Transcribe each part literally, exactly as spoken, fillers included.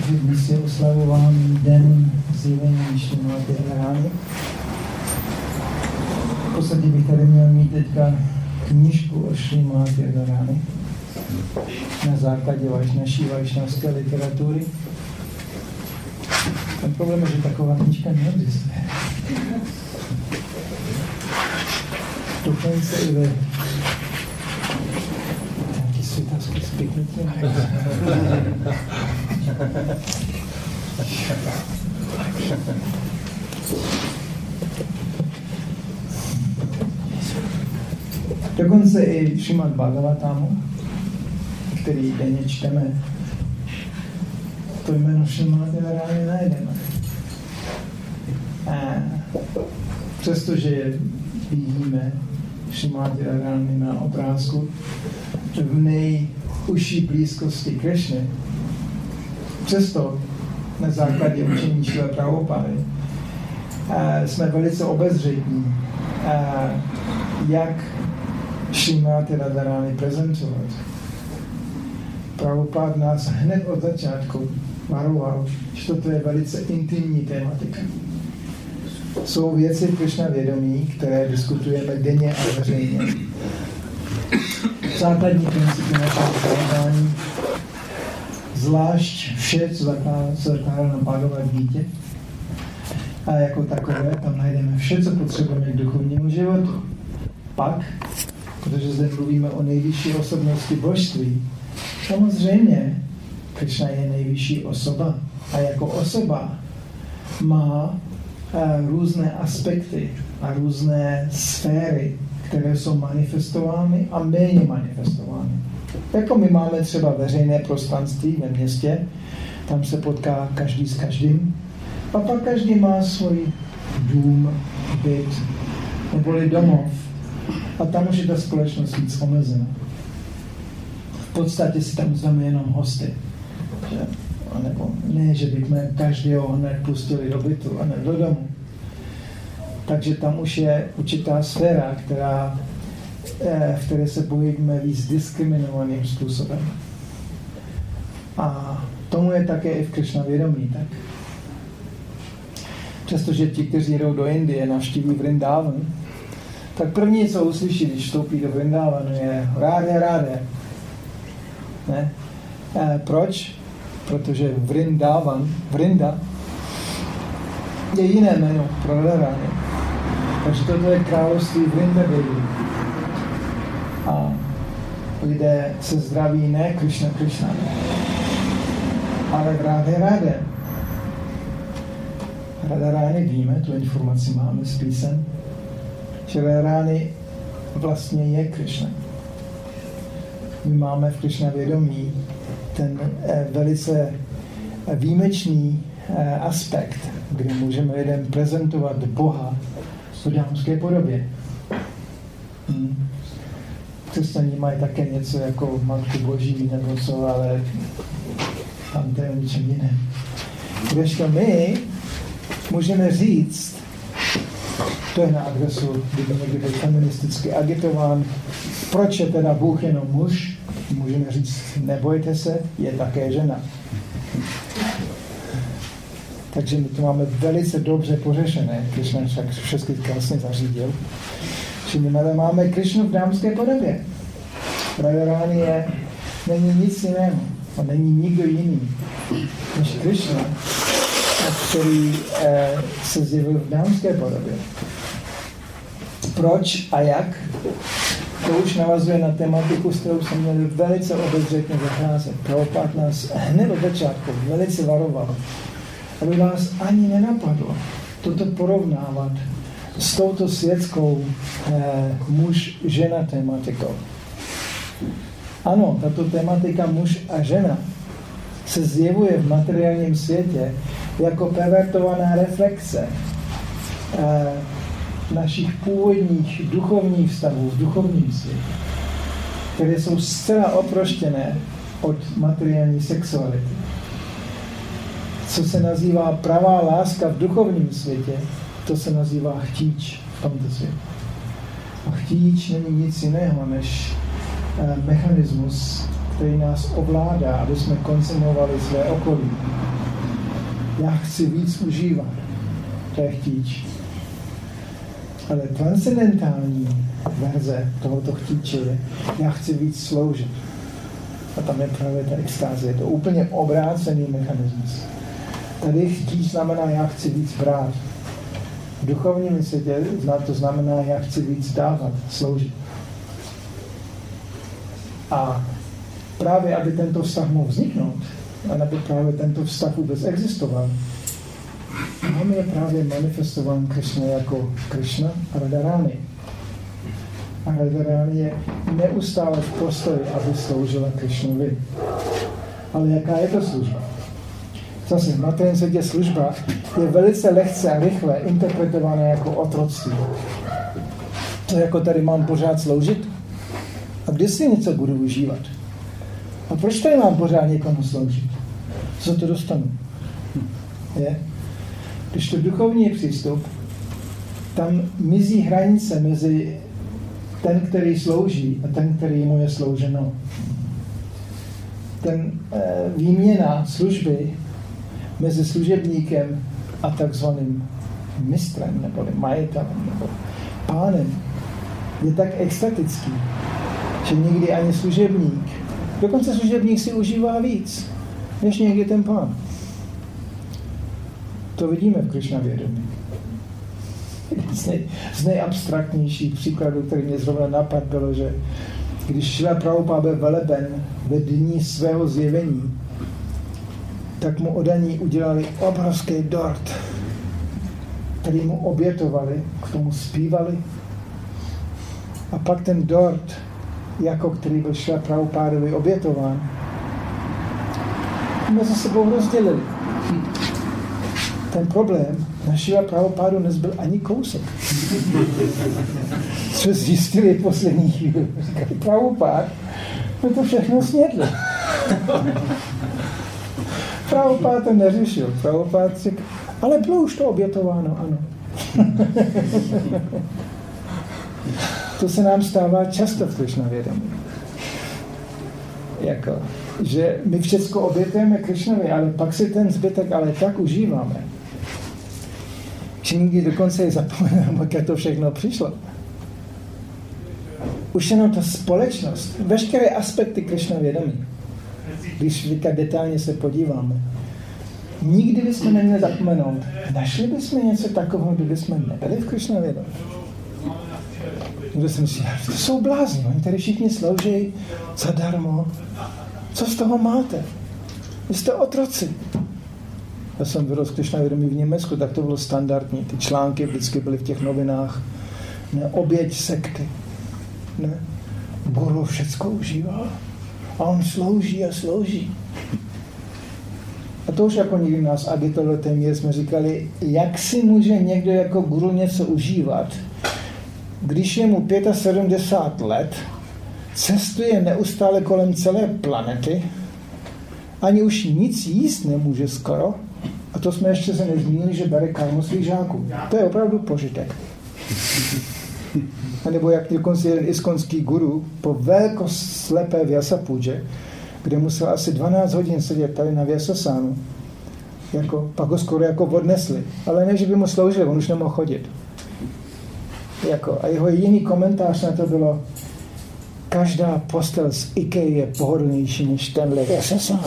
že dnes je oslavován den zjevení Šrimáty Radharani. V podstatě bych tady měl mít teďka knížku o Šrimáty Radharani na základě naší vajšnavské literatury. Ten problém je, že taková knížka neexistuje. Dokonce i ve nějaký světavský spiknutí. Dokonce i Šrimad Bhagavatamu, který denně čteme, to jméno Šrimáty Radharani najdeme. A přestože vidíme Šrimáty Radharani na obrázku v nejužší blízkosti Krišny, přesto na základě učení Šrila Prabhupády jsme velice obezřetní, jak Šrimáty Radharani prezentovat. Prabhupád nás hned od začátku varoval, že toto je velice intimní tématika. Jsou věci Krišna vědomí, které diskutujeme denně a veřejně. Základní principy našeho vzdělávání, zvlášť vše, co zakládá na Bhagavad Gita. A jako takové tam najdeme vše, co potřebujeme k duchovnímu životu. Pak, protože zde mluvíme o nejvyšší osobnosti božství, samozřejmě Krišna je nejvyšší osoba a jako osoba má uh, různé aspekty a různé sféry, které jsou manifestovány a méně manifestovány. Jako my máme třeba veřejné prostranství ve městě, tam se potká každý s každým a pak každý má svůj dům, byt neboli domov a tam už je ta společnost víc omezena. V podstatě si tam zdáme jenom hosty. Že? A nebo ne, že bychom každého hned pustili do bytu a ne do domu. Takže tam už je určitá sféra, která, v které se bojíme víc diskriminovaným způsobem. A tomu je také i v Krišna vědomí tak. Přestože ti, kteří jdou do Indie, navštíví Vrindavan, tak první, co uslyší, když vstoupí do Vrindavanu, je ráde, ráde. Ne? E, proč? Protože Vrindavan, Vrinda, je jiné jméno pro Radharani. Takže toto je království Vrindadevi. A lidé se zdraví ne Krišna, Krišna, ale v Radhe, Radhe. Radharani víme, tu informaci máme z písem, že Radharani vlastně je Krišna. My máme v Krišna vědomí ten eh, velice výjimečný eh, aspekt, kde můžeme lidem prezentovat Boha v dámské podobě. Hmm. Křesťané mají také něco jako Matku Boží nebo co, ale tam to je o ničem jiném. Kdežto my můžeme říct, to je na adresu, kdyby někdy byl feministicky agitován, proč je teda Bůh jenom muž, můžeme říct, nebojte se, je také žena. Takže my to máme velice dobře pořešené, Krišna však všechny krásně zařídil, že my máme Krišnu v dámské podobě. Radharani je, není nic jiného, a není nikdo jiný než Krišna, který eh, se zjevil v dámské podobě. Proč a jak? To už navazuje na tematiku, s kterou jsme měli velice obezřetně zacházet. Prabhupád nás hned od začátku velice varoval, aby vás ani nenapadlo toto porovnávat s touto světskou eh, muž-žena tematikou. Ano, tato tematika muž a žena se zjevuje v materiálním světě jako pervertovaná reflexe eh, našich původních duchovních vztahů v duchovním světě, které jsou zcela oproštěné od materiální sexuality. Co se nazývá pravá láska v duchovním světě, to se nazývá chtíč v tomto světě. A chtíč není nic jiného než mechanismus, který nás ovládá, aby jsme konzumovali své okolí. Já chci víc užívat. To je chtíč. Ale transcendentální verze tohoto chtíče je, já chci víc sloužit. A tam je právě ta extáze. Je to úplně obrácený mechanismus. Tady chtíč znamená, já chci víc brát. V duchovním světě to znamená, já chci víc dávat, sloužit. A právě, aby tento vztah mohl vzniknout, a aby právě tento vztah vůbec existoval, máme je právě manifestován Krishna jako Krishna a Radharani. A Radharani je neustále v postoji, aby sloužila Krishnovi. Ale jaká je to služba? Zase, v materiálním světě služba je velice lehce a rychle interpretována jako otroctví. To jako tady mám pořád sloužit? A kdy si něco budu užívat? A proč tady mám pořád někomu sloužit? Co to dostanu? Je? Když to duchovní přístup, tam mizí hranice mezi ten, který slouží a ten, který mu je slouženo. Ten e, výměna služby mezi služebníkem a takzvaným mistrem, nebo majitelem, nebo pánem, je tak extatický, že někdy ani služebník, dokonce služebník si užívá víc, než někdy ten pán. To vidíme v Krishna vědomí. Z, nej, z nejabstraktnějších příkladů, který mě zrovna napad, bylo, že když Šrila Prabhupáda byl veleben ve dní svého zjevení, tak mu odaní udělali obrovský dort, který mu obětovali, k tomu zpívali. A pak ten dort, jako který byl Šrila Prabhupádovi obětován, mezi sebou rozdělili. Ten problém na Šrila Prabhupádu nezbyl ani kousek. Co zjistili v poslední chvíli. Říkali, Prabhupád, my to všechno snědli. Prabhupád to neřešil. Prabhupád řekl, ale bylo už to obětováno, ano. To se nám stává často v Krishna vědomí. Jako, že my všechno obětujeme Krishnovi, ale pak si ten zbytek ale tak užíváme, že nikdy dokonce je zapomeneme, jak to všechno přišlo. Už jenom ta společnost, veškeré aspekty Krishna vědomí, když říká detailně se podíváme, nikdy bychom neměli zapomenout. Našli bychom něco takového, kdyby jsme nebyli v Krishna vědomí. Někdo jsem si říkal, to jsou blázni, oni tady všichni slouží zadarmo. Co z toho máte? Vy jste otroci. Já jsem vyrostl Krishna vědomí v Německu, tak to bylo standardní. Ty články vždycky byly v těch novinách. Ne, oběť sekty. Ne? Guru všecko užívá. A on slouží a slouží. A to už jako někdy nás agitovalo téměř, jsme říkali, jak si může někdo jako guru něco užívat, když je mu sedmdesát pět let, cestuje neustále kolem celé planety, ani už nic jíst nemůže skoro, a to jsme ještě se nezmínili, že bere karmu svých žáků. To je opravdu požitek. A nebo jak dokonce jeden iskonský guru po velkoslepé Vyasapůdže, kde musel asi dvanáct hodin sedět tady na Vyasasánu, jako, pak ho skoro jako odnesli. Ale ne, že by mu sloužili, on už nemohl chodit. Jako, a jeho jediný komentář na to bylo, každá postel z IKEA je pohodlnější než tenhle Vyasasán.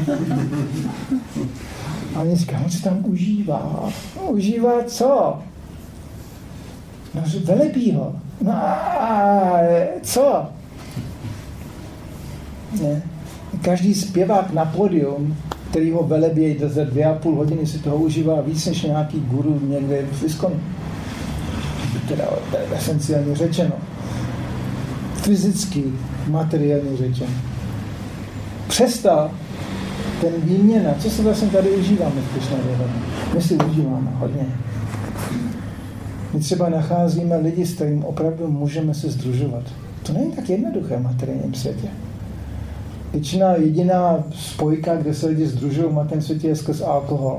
A oni říkají, on se tam užívá. No, užívá co? No, velebí ho. No a co? Ne. Každý zpěvák na pódium, který ho velebí za dvě a půl hodiny, si toho užívá víc než nějaký guru někde v Iskonu. Teda esenciálně řečeno. Fyzicky, materiálně řečeno. Přesto ten výměna, co se vlastně tady užíváme v Krishna vědomí? My si užíváme hodně. My třeba nacházíme lidi, s kterým opravdu můžeme se sdružovat. To není tak jednoduché v materiálním světě. Většina jediná spojka, kde se lidi sdružují v materiálním světě, je skrz alkohol.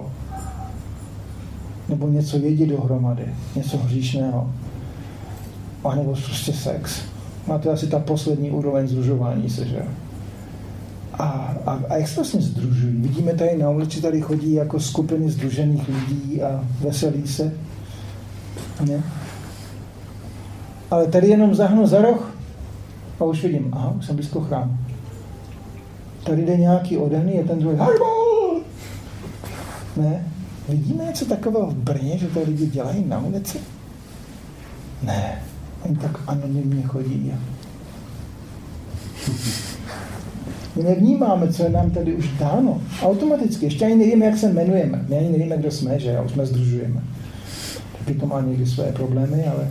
Nebo něco jedí dohromady, něco hříšného. A nebo prostě sex. A to je asi ta poslední úroveň sdružování se, že? A, a, a jak se vlastně sdružují? Vidíme tady na ulici, tady chodí jako skupiny sdružených lidí a veselí se. Ne? Ale tady jenom zahnu za roh a už vidím, aha, už jsem blízko chrámu. Tady jde nějaký odený, je ten druhý hajbol! Ne? Vidíme něco takového v Brně, že to lidi dělají na ulici? Ne. Oni tak anonymně chodí. My nevnímáme, co je nám tady už dáno. Automaticky. Ještě ani nevíme, jak se jmenujeme. My ani nevíme, kdo jsme, že? A už jsme sdružujeme. Taky to má někdy své problémy, ale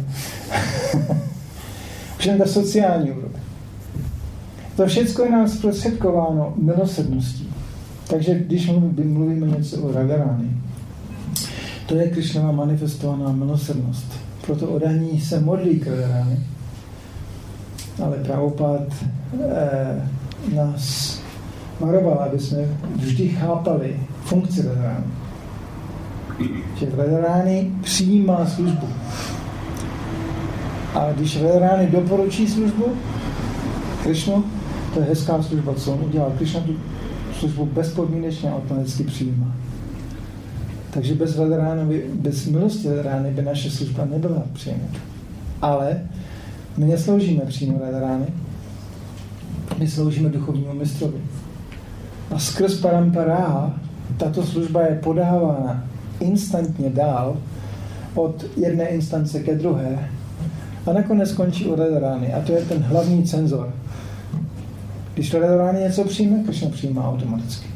už jen ta sociální úroveň. To všechno je nám zprostředkováno milosrdností. Takže když mluvíme něco o Radharáni, to je Krishnova manifestovaná milosrdnost. Proto odaní se modlí k Radharáni. Ale Prabhupád eh, nás varoval, aby jsme vždy chápali funkci Radharáni. Že Radharáni přijímá službu. A když Radharáni doporučí službu Krishnu, to je hezká služba, co on udělal. Krishna tu službu bezpodmínečně automaticky přijímá. Takže bez Radharány, bez milosti Radharány by naše služba nebyla přijata. Ale my nesloužíme přímo Radharány, my sloužíme duchovnímu mistrovi. A skrz parampara tato služba je podávána instantně dál od jedné instance ke druhé a nakonec skončí u Radharány. A to je ten hlavní cenzor. Když Radharány něco přijme, Krishna přijímá automaticky.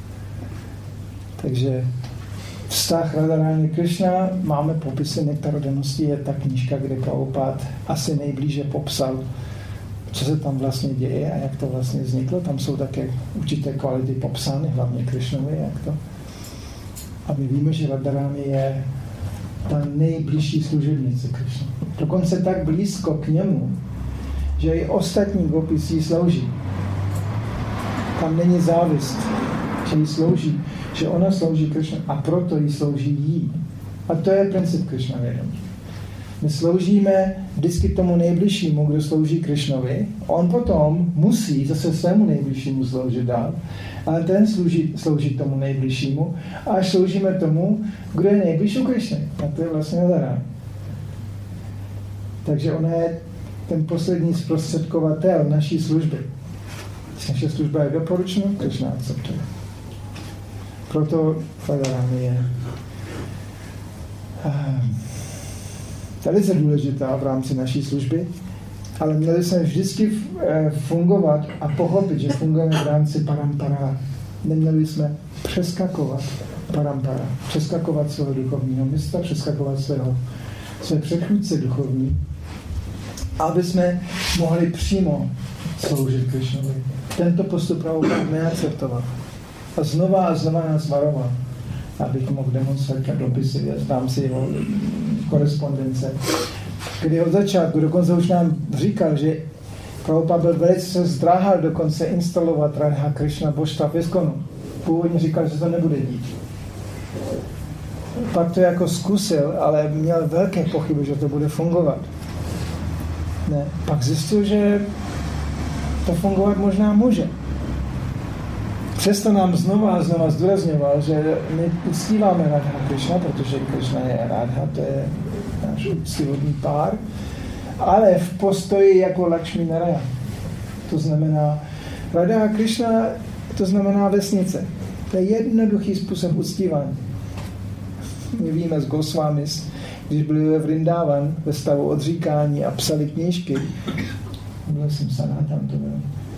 Takže vztah Radharáni Krishna, máme popisy nektarodennosti, je ta knížka, kde Prabhupád asi nejblíže popsal, co se tam vlastně děje a jak to vlastně vzniklo. Tam jsou také určité kvality popsány, hlavně Krishnovi, jak to. A my víme, že Radharáni je ta nejbližší služebnice Krishna. Dokonce tak blízko k němu, že i ostatní gopis jí slouží. Tam není závist, že jí slouží, že ona slouží Krishna a proto jí slouží jí. A to je princip Krishna vědomí. My sloužíme vždycky tomu nejbližšímu, kdo slouží Krishnovi. On potom musí zase svému nejbližšímu sloužit dál, ale ten slouží, slouží tomu nejbližšímu a až sloužíme tomu, kdo je nejbližší u Krishny. A to je vlastně Radharáni. Takže ona je ten poslední zprostředkovatel naší služby. Naše služba je doporučena, Krishna akceptuje. Proto Radharáni je velice důležitá v rámci naší služby, ale měli jsme vždycky fungovat a pochopit, že fungujeme v rámci parampara. Neměli jsme přeskakovat parampara, přeskakovat svého duchovního mistra, přeskakovat svého, své předchůdce duchovní, aby jsme mohli přímo sloužit Krishnovi. Tento postup Prabhupád neakceptoval. A znova a znova nás varoval, abych mohl demonstrovat dopisy, znám si jeho korespondence, kdy od začátku dokonce už nám říkal, že Prabhupád byl velice zdráhal dokonce instalovat Radha Krishna božstva v Iskonu. Původně říkal, že to nebude dít. Pak to jako zkusil, ale měl velké pochyby, že to bude fungovat. Ne. Pak zjistil, že to fungovat možná může. Přesto nám znova a znova zdůrazňoval, že my uctíváme Radha Krishna, protože Krishna je Radha, to je náš úctyhodný pár, ale v postoji jako Lakshmi Narayana. To znamená, Radha Krishna, to znamená vesnice. To je jednoduchý způsob uctívání. My víme z Goswamis, když byli ve Vrindavan ve stavu odříkání a psali knížky, byl jsem sanátám, to bylo,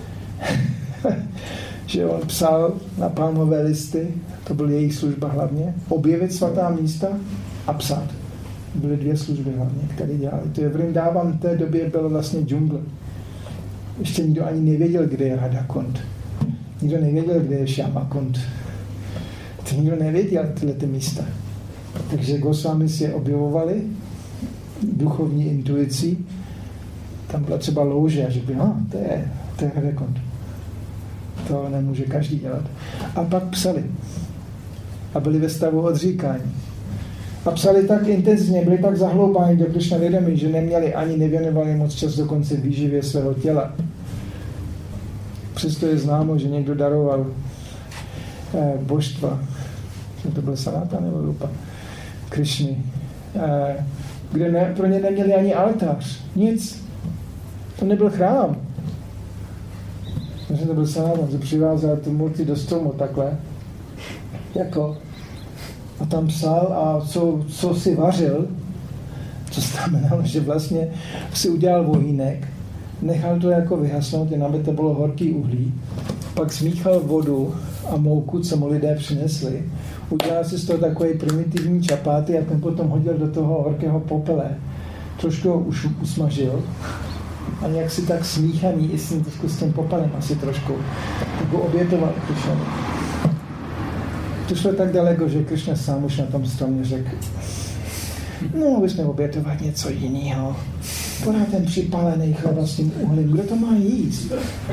že on psal na palmové listy, to byl jejich služba hlavně, objevit svatá místa a psát. Byly dvě služby hlavně, které dělali. To je Vrindavan, v té době bylo vlastně džungle. Ještě nikdo ani nevěděl, kde je Radhakund. Nikdo nevěděl, kde je Shyamakund. To nikdo nevěděl, tyhle ty místa. Takže Goswamis je objevovali duchovní intuicí. Tam byla třeba louže a řekli, no, to je, to je Radhakund. To nemůže každý dělat. A pak psali. A byli ve stavu odříkání. A psali tak intenzivně, byli tak zahloubáni do Krishna vědomí, že neměli ani nevěnovali moc čas dokonce výživě svého těla. Přesto je známo, že někdo daroval eh, božstva, to byl Sanata nebo Rupa, Krišny, eh, kde ne, pro ně neměli ani altář, nic. To nebyl chrám. Takže to byl Sanata, že přivázal tu murti do stromu takhle, jako, a tam psal a co, co si vařil, co znamenalo, že vlastně si udělal vohýnek, nechal to jako vyhasnout, jen aby to bylo horký uhlí, pak smíchal vodu a mouku, co mu lidé přinesli, udělal si z toho takový primitivní čapáty a ten potom hodil do toho horkého popele. Trošku ho už usmažil a nějak si tak smíchaný, i s tím, trošku s tím popelem asi trošku, tak ho obětoval Krišna. To šlo tak daleko, že Krišna sám už na tom stromě řekl, no, bychom obětovat něco jiného. Podá ten připálený chleba s tím uhlím, kdo to má jíst?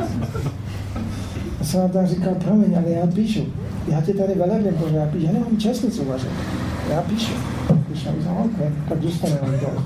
A jsem tam říkal, promiň, ale já píšu. Já tě tady velevím, protože já píšu. Já nemám čas něco vařit. Já píšu. Když jsem říkal, ok, tak dostaneme to.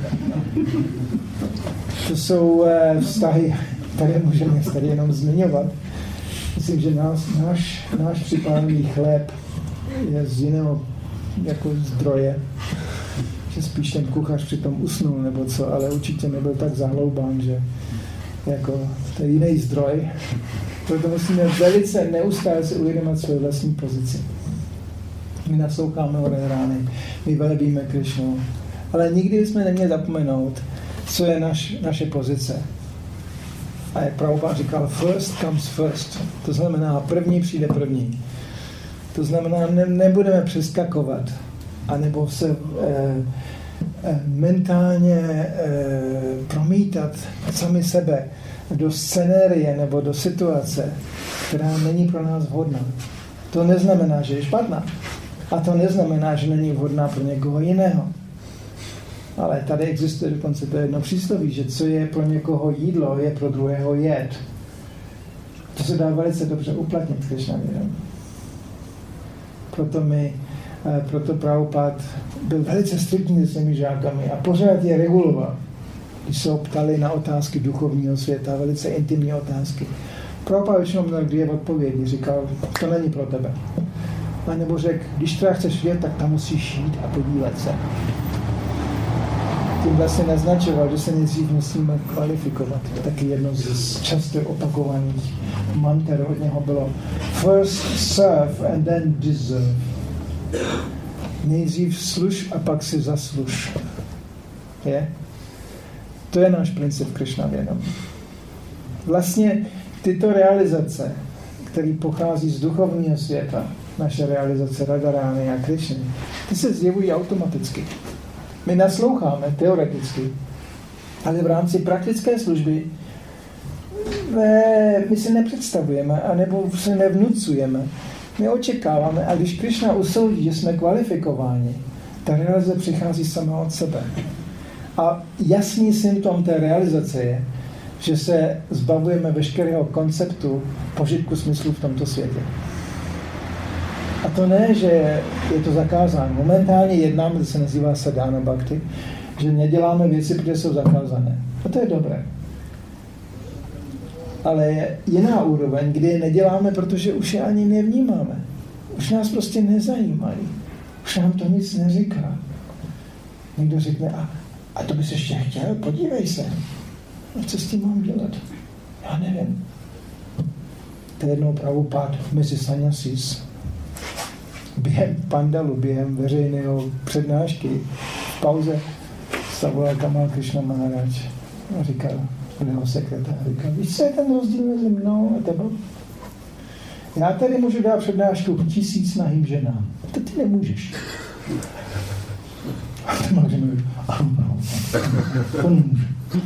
To jsou uh, vztahy, které můžeme tady jenom zmiňovat. Myslím, že nás, náš, náš připálený chléb je z jiného jako zdroje. Že spíš ten kuchař přitom usnul nebo co, ale určitě nebyl tak zahloubán, že jako to je jiný zdroj. Proto musíme velice neustále si uvědomit svou vlastní pozici. My nasloucháme ode rány, my velebíme Krišnu, ale nikdy jsme neměli zapomenout, co je naš, naše pozice. A jak Prabhupada říkal, first comes first. To znamená, první přijde první. To znamená, ne, nebudeme přeskakovat, anebo se eh, eh, mentálně eh, promítat sami sebe do scenérie nebo do situace, která není pro nás vhodná. To neznamená, že je špatná. A to neznamená, že není vhodná pro někoho jiného. Ale tady existuje dokonce to jedno přísloví, že co je pro někoho jídlo, je pro druhého jed. To se dá velice dobře uplatnit, když navědom. Proto my, proto Prabhupada byl velice striktní se svými žákami a pořád je reguloval. Když se ho ptali na otázky duchovního světa, velice intimní otázky. Prabhupada většinou měl dvě odpovědi, říkal, to není pro tebe. A nebo řekl, když teda chceš vědět, tak tam musíš jít a podívat se. Tím vlastně naznačoval, že se nejdřív musíme kvalifikovat. Taky jedno z často opakovaných manter od něho bylo first serve and then deserve. Nejdřív služ a pak si zasluž. Je? To je náš princip Krišna vědomí. Vlastně tyto realizace, které pochází z duchovního světa, naše realizace Radharány a Krišny, ty se zjevují automaticky. My nasloucháme teoreticky, ale v rámci praktické služby ne, my si nepředstavujeme, anebo se nevnucujeme. My očekáváme, a když Krišna usoudí, že jsme kvalifikováni, ta realizace přichází sama od sebe. A jasný symptom té realizace je, že se zbavujeme veškerého konceptu požitku smyslu v tomto světě. A to ne, že je to zakázáno. Momentálně jednáme, to se nazývá sadhana bhakti, že neděláme věci, protože jsou zakázané. A to je dobré. Ale je jiná úroveň, kdy je neděláme, protože už je ani nevnímáme. Už nás prostě nezajímají. Už nám to nic neříká. Někdo řekne, a, a to bys ještě chtěl? Podívej se. A co s tím mám dělat? Já nevím. To je jednou Prabhupada mezi sanyasis. Během pandalu, během veřejného přednášky, v pauze zavolal Kamal Krishna Maharaj a říkal, jeho sekretář, říkal, víš, co je ten rozdíl mezi mnou a tebou? Já tady můžu dát přednášku tisíc nahým ženám. To ty nemůžeš. A to má říct, to nemůže.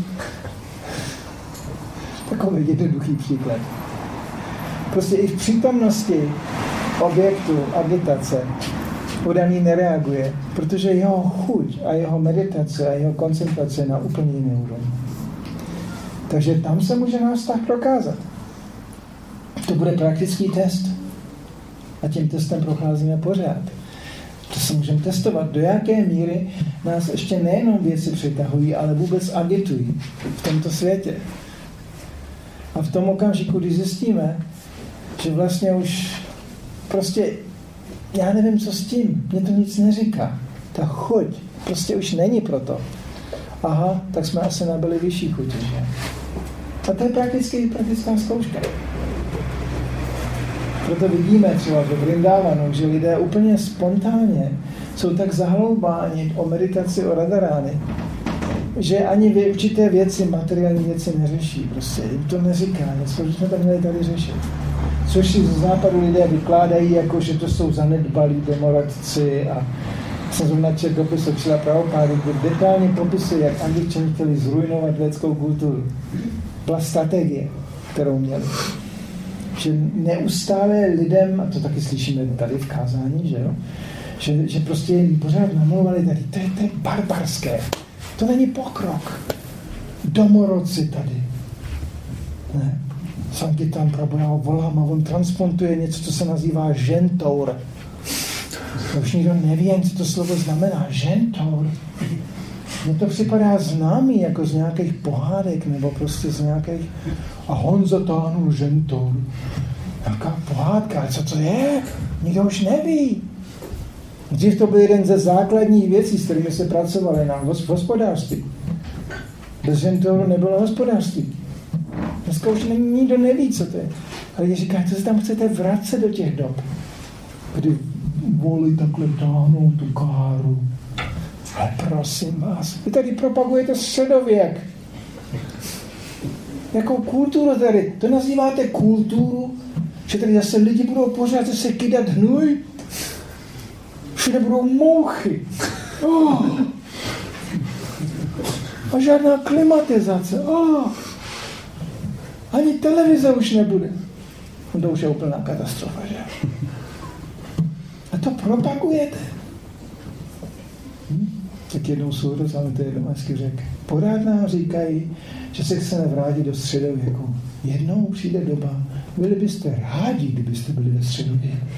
Takový jednoduchý příklad. Prostě i v přítomnosti objektu agitace podaný nereaguje, protože jeho chuť a jeho meditace a jeho koncentrace je na úplně jiné úrovni. Takže tam se může náš vztah prokázat. To bude praktický test. A tím testem procházíme pořád. To se můžeme testovat, do jaké míry nás ještě nejenom věci přitahují, ale vůbec agitují v tomto světě. A v tom okamžiku, když zjistíme, že vlastně už prostě já nevím, co s tím, mě to nic neříká. Ta chuť prostě už není proto. Aha, tak jsme asi nabili vyšší chutě, že? A to je prakticky, praktická zkouška. Proto vidíme třeba v Vrindávanu, že lidé úplně spontánně jsou tak zahloubáni o meditaci o Radharány, že ani určité věci, materiální věci neřeší. Prostě jim to neříká něco, že jsme to měli tady řešit. Což si z západu lidé vykládají, jako že to jsou zanedbalí domorodci a jsem zrovna četl dopis od Šrila Prabhupády, kde detailně popisuje, jak Angličani chtěli zrujnovat vědeckou kulturu. Byla strategie, kterou měli. Že neustále lidem, a to taky slyšíme tady v kázání, že jo, že, že prostě jim pořád namluvali tady, to je, to je barbarské, to není pokrok. Domorodci tady. Ne. Sankirtan Prabhu, já ho volám a on transplantuje něco, co se nazývá žentour. Už nikdo neví, co to slovo znamená. Žentour. Mně to připadá známý, jako z nějakých pohádek, nebo prostě z nějakých... A Honza táhnul žentour. Jaká pohádka, ale co to je? Nikdo už neví. Dřív to byl jeden ze základních věcí, s kterými se pracovali na hospodářství. Bez žentouru nebylo hospodářství. Dneska už nikdo neví, co to je. Ale když říká, co se tam chcete vracet do těch dob, kdy volí takhle táhnou tu káru. Ale prosím vás, vy tady propagujete středověk. Jakou kulturu tady? To nazýváte kulturu? Že tady zase lidi budou pořád se kydat hnůj? Všude budou mouchy. Oh. A žádná klimatizace. Oh. Ani televize už nebude. No to už je úplná katastrofa, že? A to propagujete. Hm? Tak jednou soudruh, ale to jednou hezky řekl. Pořád nám říkají, že se chceme vrátit do středověku. Jednou přijde doba, byli byste rádi, kdybyste byli ve středověku.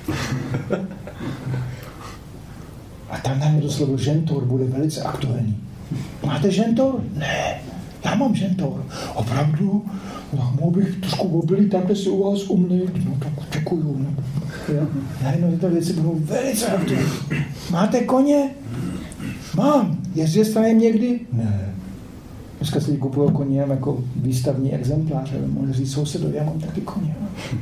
A tam nám to slovo žentour bude velice aktuální. Máte žentour? Ne, já mám žentour. Opravdu? No, mohl bych trošku obilí takhle si u vás umlít. No tak děkuju. No. Najednou tyto věci budou velice aktuální. Máte koně? Mám. Jezdil jste jim někdy? Ne. Dneska si kupují koně jako výstavní exemplář. Mohl říct sousedovi, já mám taky koně.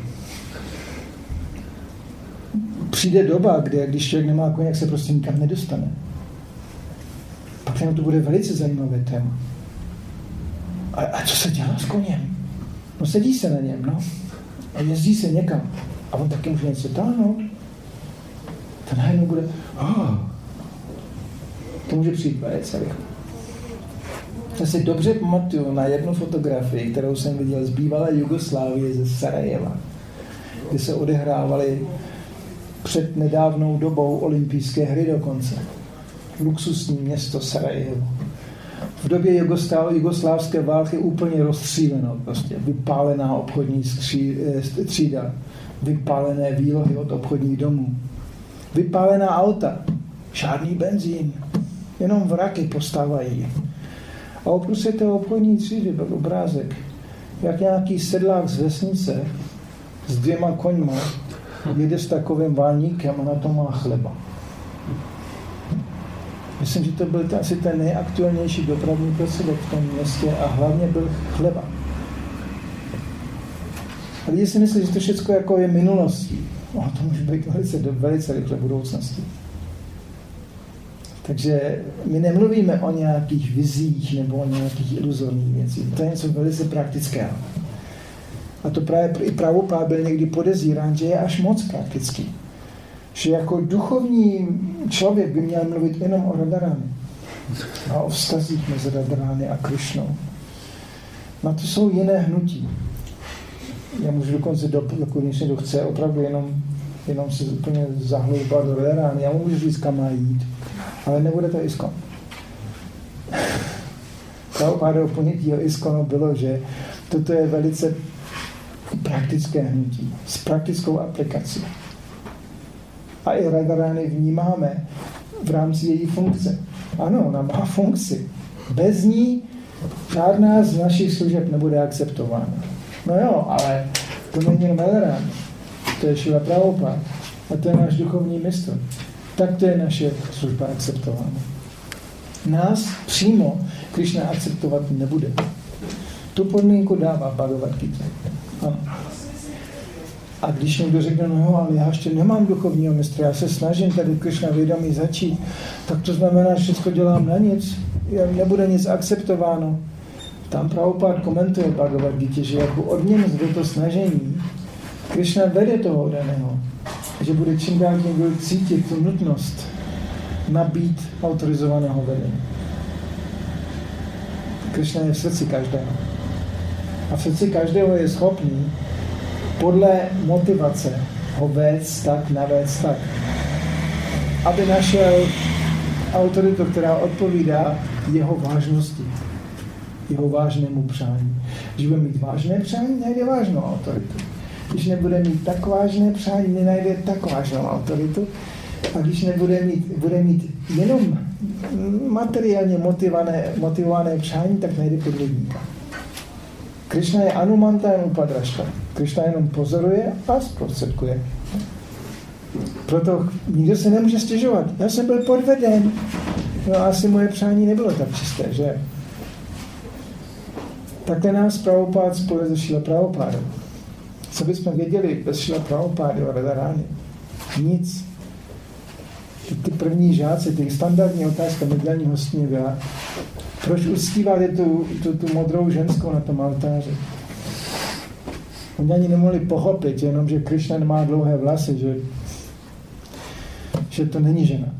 Přijde doba, kde když člověk nemá koně, jak se prostě nikam nedostane. Pak jenom to bude velice zajímavé téma. A, a co se dělá s koněm? No sedí se na něm, no. A jezdí se někam. A on taky může něco táhnout. To najednou bude... Oh. To může přijít velice rychle. Já si dobře pamatuju na jednu fotografii, kterou jsem viděl z bývalé Jugoslávie ze Sarajeva, kde se odehrávaly před nedávnou dobou olympijské hry dokonce. Luxusní město Sarajevo. V době jugoslávské války úplně rozstříleno, prostě vypálená obchodní třída, vypálené výlohy od obchodních domů, vypálená auta, žádný benzín, jenom vraky postávají. A uprostřed té obchodní třídy byl obrázek, jak nějaký sedlák z vesnice s dvěma koňma jede s takovým válníkem a na to má chleba. Myslím, že to byl to asi ten nejaktuálnější dopravní prostředek v tom městě a hlavně byl chleba. A lidi si myslí, že to všechno jako je minulostí. No, to může být velice, velice rychle budoucnosti. Takže my nemluvíme o nějakých vizích nebo o nějakých iluzorních věcích. To je něco velice praktického. A to právě i Prabhupád byl někdy podezírán, že je až moc praktický. Že jako duchovní člověk by měl mluvit jenom o Radharáně a o vztazích mezi Radharány a Krišnou. Na to jsou jiné hnutí. Já můžu dokonce, jako když někdo chce opravdu jenom, jenom se úplně zahloubat do Radharány, já mu můžu říct, kam má jít, ale nebude to ISKCON. Prabhupádovo ponětí o ISKCONu bylo, že toto je velice praktické hnutí s praktickou aplikací. A i Radharány vnímáme v rámci její funkce. Ano, ona má funkci. Bez ní žádná z našich služeb nebude akceptována. No jo, ale to není Radharani. To je Šrila Prabhupada. A to je náš duchovní mistr. Tak to je naše služba akceptována. Nás přímo Krishna akceptovat nebude. Tu podmínku dává Bhagavad Gita. Ano. A když někdo řekne, no jo, ale já ještě nemám duchovního mistra, já se snažím tady Krishna vědomí začít, tak to znamená, že všechno dělám na nic, nebude nic akceptováno. Tam Prabhupada komentuje Bhagavad Gita, že jako odměnu za to snažení Krishna vede toho daného, že bude čím dál někdo cítit tu nutnost nabít autorizovaného vedení. Krishna je v srdci každého. A v srdci každého je schopný podle motivace ho vést tak, navést tak, aby našel autoritu, která odpovídá jeho vážnosti, jeho vážnému přání. Když bude mít vážné přání, najde vážnou autoritu. Když nebude mít tak vážné přání, nenajde tak vážnou autoritu. A když nebude mít, bude mít jenom materiálně motivované, motivované přání, tak najde podvodníka. Krishna je Anumanta jen Upadrašta. Krishna jenom pozoruje a zprostředkuje. Proto nikdo se nemůže stěžovat. Já jsem byl podveden. No asi moje přání nebylo tak čisté, že? Takhle nás Prabhupada spojil se Šrila Prabhupádou. Co bychom věděli bez Šrila Prabhupády o Radharani? Nic. Ty první žáci, ty standardní otázka mediální hostiny byla, proč uctíváte tu, tu, tu modrou ženskou na tom altáři? Oni ani nemohli pochopit, jenom že Krishna má dlouhé vlasy, že, že to není žena.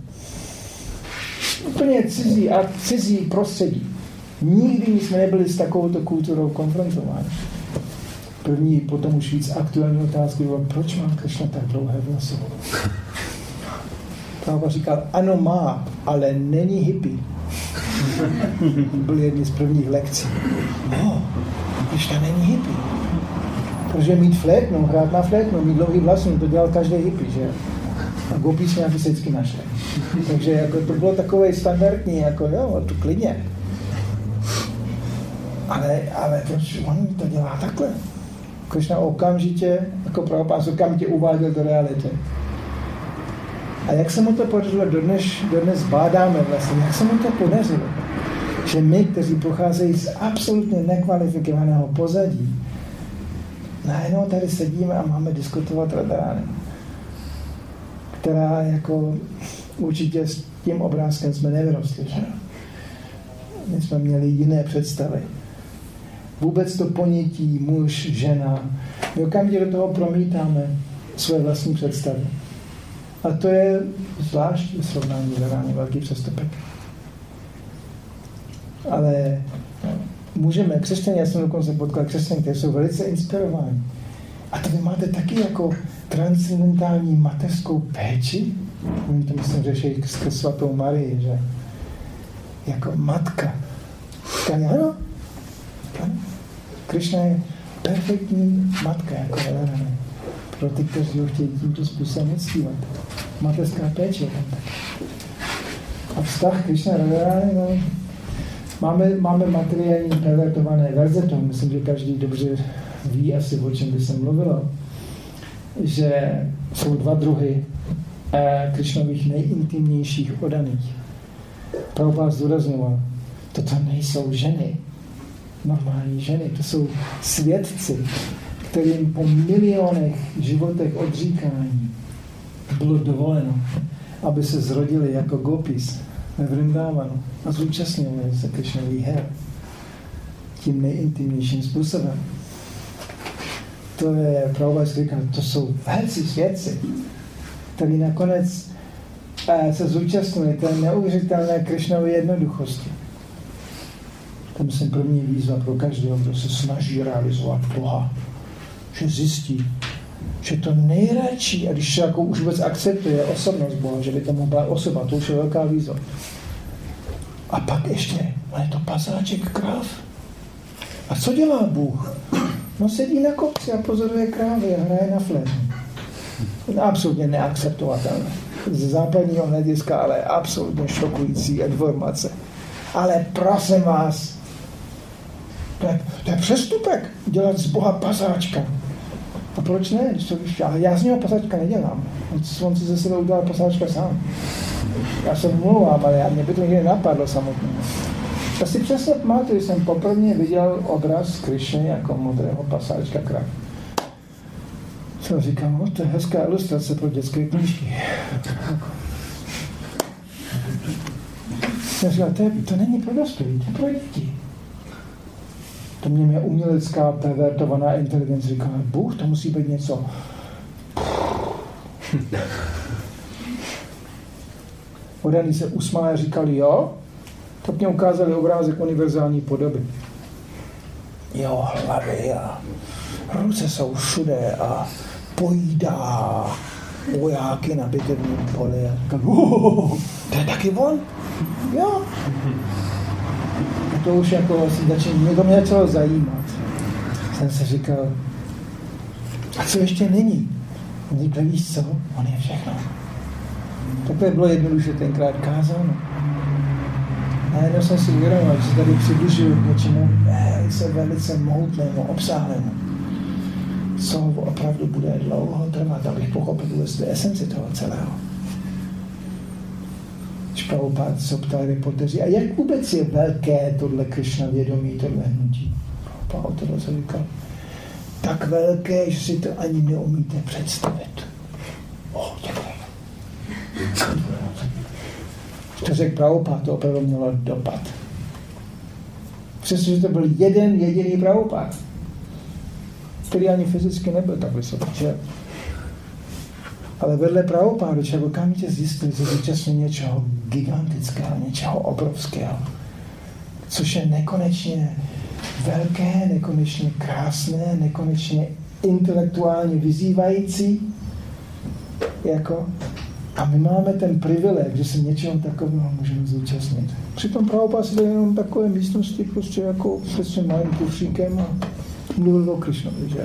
Úplně cizí a cizí prostředí. Nikdy jsme nebyli s takovouto kulturou konfrontováni. První, potom už víc aktuální otázky bylo, proč má Krishna tak dlouhé vlasy? Prabhupada říkal, ano má, ale není hippie. Byl jedni z prvních lekcí. No, Krishna není hippie. Protože mít flétnu, hrát na flétnu, mít dlouhý vlasy, to dělal každý hippie, že? A gopis nějaký se vždycky našli. Takže jako to bylo takové standardní, jako jo, to klidně. Ale, ale proč on to dělá takhle? Krishna okamžitě, jako Prabhupada okamžitě uváděl do reality. A jak se mu to podařilo, dodnes, dodnes bádáme vlastně, jak se mu to podařilo, že my, kteří pocházejí z absolutně nekvalifikovaného pozadí, najednou tady sedíme a máme diskutovat Radharani, která jako určitě s tím obrázkem jsme nevyrostli, že? My jsme měli jiné představy. Vůbec to ponětí muž, žena, my okamžitě do toho promítáme své vlastní představy. A to je zvlášť v srovnání s Radharani velký přestupek. Ale no, můžeme, křesťané, já jsem dokonce potkal křesťané, které jsou velice inspirováni. A to vy máte taky jako transcendentální mateřskou péči? Oni to myslím řeší skrz svatou Marii, že jako matka. Říkali, ano, Krishna je perfektní matka jako Radharani. Pro ty, kteří ho chtějí tímto způsobem uctívat. Mateřská péče tam tak. A vztah Krishna Radharani, no, máme, máme materiální pervertované verze toho, myslím, že každý dobře ví asi, o čem by se mluvilo, že jsou dva druhy eh, Krishnových nejintimnějších oddaných. Prabhupada zdůrazňoval, toto nejsou ženy, normální ženy, to jsou svědci, kterým po milionech životech odříkání bylo dovoleno, aby se zrodili jako gopis ve Vrindávanu a zúčastnili se Krishnových her tím nejintimnějším způsobem. To je, Prabhupada říká, to jsou velcí svědci, kteří nakonec eh, se zúčastnili té neuvěřitelné Krishnovy jednoduchosti. To myslím první výzva pro každého, kdo se snaží realizovat Boha. Že zjistí, že to nejradši, a když se jako už vůbec akceptuje osobnost Boha, že by to mohla osoba, to už je velká výzva. A pak ještě, on je to pasáček kráv. A co dělá Bůh? No sedí na kopci a pozoruje krávy a hraje na flétnu. Absolutně neakceptovatelné. Z západního hlediska, ale absolutně šokující informace. Ale prosím vás, To je, to je přestupek, dělat z Boha pasáčka. A proč ne? Když to víš, já z něho pasáčka nedělám. On si ze sebe udělal pasáčka sám. Já se mluvám, ale já, mě by to nikdy napadlo samotně. Já si přesně pamatuju, jsem poprvé viděl obraz Krišny jako modrého pasáčka krav. Jsem říkal, no to je hezká ilustrace pro dětské knížky. Jsem říkal, to, je, to není pro dospělí, to je pro děti. To mě mě umělecká pervertovaná inteligence říkala, Bůh, to musí být něco. Odaní se usmáli a říkali, jo, tak mě ukázali obrázek univerzální podoby. Jo, hlavy a ruce jsou všude a pojídá vojáky na bitevním poli. Uh, to je taky on? Jo. A to už jako asi začíná, mě to mě začalo zajímat. Jsem se říkal, a co ještě není? On říkal, víš co? On je všechno. Takhle bylo jednoduše tenkrát kázáno. A jednou jsem si uvědomil, že se tady přibližuju k něčemu velice, velice mohutnému, obsáhlému. Co opravdu bude dlouho trvat, abych pochopil vůbec esenci toho celého. Prabhupád se ptal reportéři, a jak vůbec je velké tohle Krišna vědomí, tohle hnutí? Prabhupád to se říkal, tak velké, že si to ani neumíte představit. Oh, děkuji. To řekl Prabhupád, to opravdu mělo dopad. Přestože to byl jeden jediný Prabhupád, který ani fyzicky nebyl tak vysoký. Ale vedle Prabhupádu člověk okamžitě zjistil, že zúčastnil něčeho gigantického, něčeho obrovského, což je nekonečně velké, nekonečně krásné, nekonečně intelektuálně vyzývající. Jako, a my máme ten privileg, že se něčeho takového můžeme zúčastnit. Přitom Prabhupád se jenom takové místnosti prostě jako přesně malým kufříkem a mluvil o Krišnovi, že?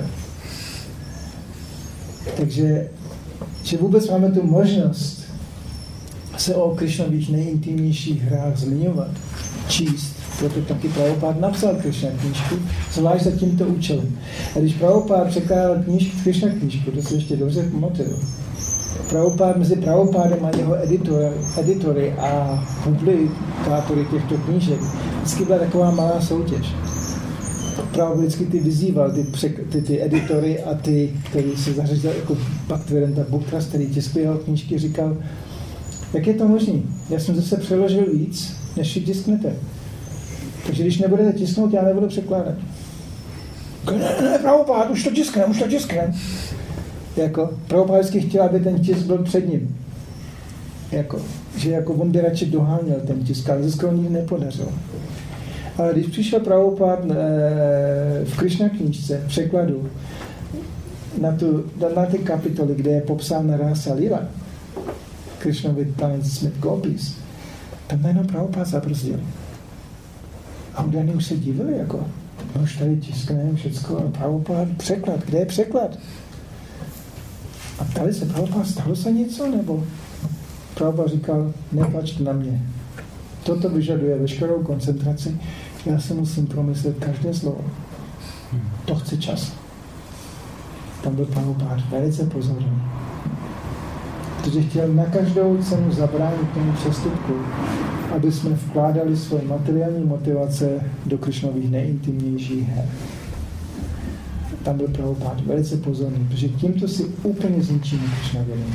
Takže že vůbec máme tu možnost se o Krišnových nejintimnějších hrách zmiňovat, číst. Proto taky Prabhupád napsal Krišna knížku, zvlášť za tímto účelem. A když Prabhupád překládal knížku, Krišna knížku, to se ještě dobře pamatuju. Prabhupád, mezi Prabhupádem a jeho editor, editory a publikátory těchto knížek vždycky byla taková malá soutěž. Prabhupád vždycky ty vyzýval, ty, ty, ty editory a ty, který se zařadil jako Bhaktivedanta Bhuktras, který tiskl jeho knížky, říkal, jak je to možné? Já jsem zase přeložil víc, než si tisknete. Takže když nebudete tisknout, já nebudu překládat. Ne, ne, Prabhupád, už to tisknem, už to tisknem. Jako, Prabhupád vždycky chtěl, aby ten tisk byl před ním. Jako, že jako on by radši doháněl ten tisk, ale zase nikdy nepodařilo. Ale když přišel Prabhupád v Krišna knížce, v překladu, na, tu, na ty kapitoly, kde je popsána Rasa Lila, Krišnovi tanec Smith Gopis, tam najednou Prabhupád zabrzdil. A udaný už se divili, jako, no už tady tiskneme všecko, a Prabhupád, překlad, kde je překlad? A ptali se, Prabhupád, stalo se něco, nebo? Prabhupád říkal, neplačte na mě. Toto vyžaduje veškerou koncentraci. Já se musím promyslet každé slovo. To chce čas. Tam byl Prabhupád velice pozorný. Protože chtěl na každou cenu zabránit tomu přestupku, aby jsme vkládali svoje materiální motivace do Krišnových nejintimnějších her. Tam byl Prabhupád velice pozorný, protože tímto si úplně zničíme Krišna vědomí.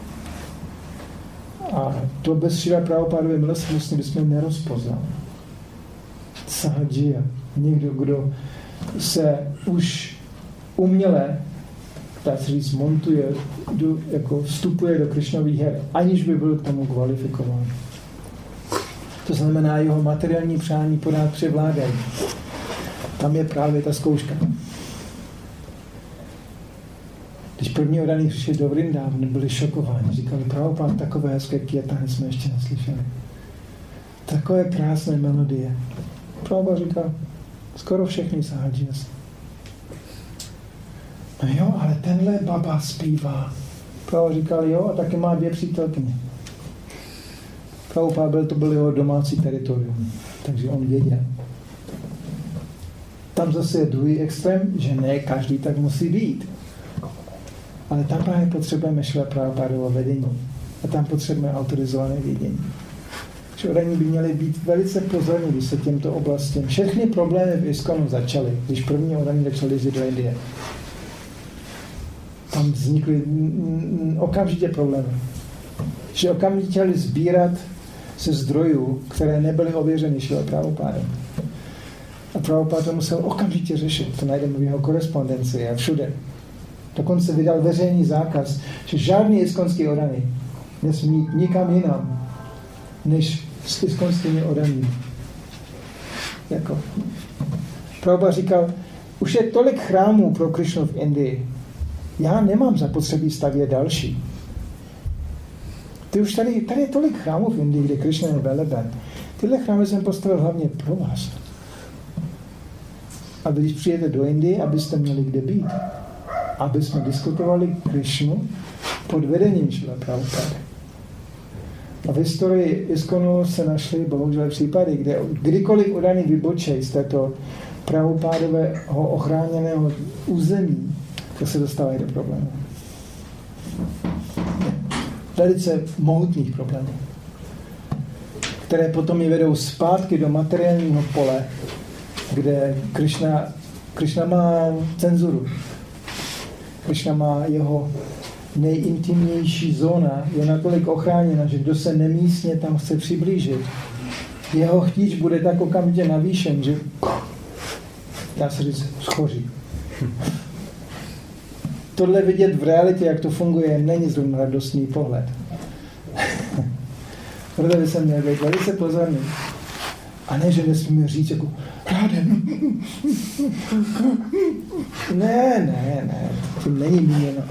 A to bez Šrila Prabhupádovy milosti vlastně bychom nerozpoznali. Sahadžija, někdo, kdo se už uměle, tak se říct, montuje, do, jako vstupuje do Krišnových her, aniž by byl k tomu kvalifikován. To znamená, jeho materiální přání pořád převládají. Tam je právě ta zkouška. Když první odaní přišli do Vrindávny, byli šokováni. Říkali, Prabhupád, takové hezké kirtany jsme ještě neslyšeli. Takové krásné melodie. Prabhupád říkal, skoro všechny sahadžijas. No jo, ale tenhle baba zpívá. Prabhupád říkal, jo, a taky má dvě přítelkyně. Prabhupád byl, to byl jeho domácí teritorium, takže on věděl. tam zase je druhý extrém, že ne každý tak musí být. Ale tam právě potřebujeme Šrila Prabhupádovo vedení. A tam potřebujeme autorizované vědění. Že oraní by měli být velice pozorní, když se těmto oblastem. Všechny problémy v ISKCONu začaly, když první oraní začali jezdit do Indie. Tam vznikly okamžitě problémy. Že okamžitě chtěli sbírat se zdrojů, které nebyly ověřeny Šrilou Prabhupádem. A Prabhupád to musel okamžitě řešit. To najdeme v jeho korespondenci a všude. Dokonce vydal veřejný zákaz, že žádný iskonský orany nesmí jít nikam jinam, než s iskonskými orany. Jako. Prabhupád říkal, už je tolik chrámů pro Krišnu v Indii. Já nemám zapotřebí stavět další. Ty už tady, tady je tolik chrámů v Indii, kde Krišna je veleben. Tyhle chrámy jsem postavil hlavně pro vás. A když přijete do Indie, abyste měli kde být. Aby jsme diskutovali Krišnu pod vedením Šrila Prabhupády. A v historii ISKCONu se našly bohužel případy, kde kdykoliv odaný vybočej z této Prabhupádového ochráněného území, to se dostávají do problémů. Velice mohutných problémů, které potom je vedou zpátky do materiálního pole, kde Krišna, Krišna má cenzuru. Krišna má jeho nejintimnější zóna, je natolik ochráněna, že kdo se nemístně tam chce přiblížit, jeho chtíč bude tak okamžitě navýšen, že dá se říct, schoří. Tohle vidět v realitě, jak to funguje, není zrovna radostný pohled. Proto by se měl být velice pozorný. A ne, že nesmíme říct jako Rádem. Ne, ne, ne, to není míněno.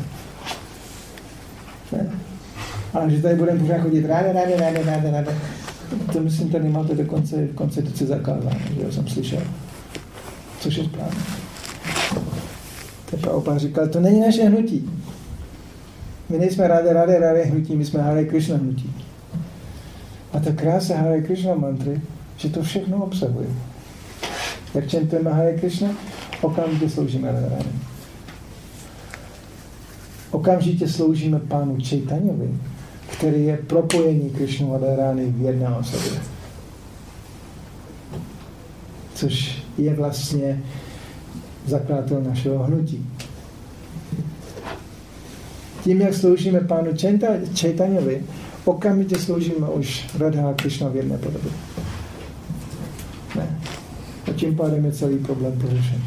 Ne. Ale že tady budeme pořád chodit ráde, ráde, ráde, ráde, ráde. To myslím, tady máte dokonce v konstituci zakázáno, že jsem slyšel. Což je správně. Prabhupád říkal, to není naše hnutí. My nejsme ráde, ráde, ráde hnutí, my jsme Hare Krishna hnutí. A ta krása Hare Krishna mantry, že to všechno obsahuje. Jak čentujeme Hare Krishna, okamžitě sloužíme Radharani. Okamžitě sloužíme pánu Čejtanjovi, který je propojení Krišnu a Radharani v jedné osobě. Což je vlastně zakladatel našeho hnutí. Tím, jak sloužíme pánu Čejtanjovi, okamžitě sloužíme už Radha a Krišna v jedné podobě. Ne. A tím pádem je celý problém pořešen.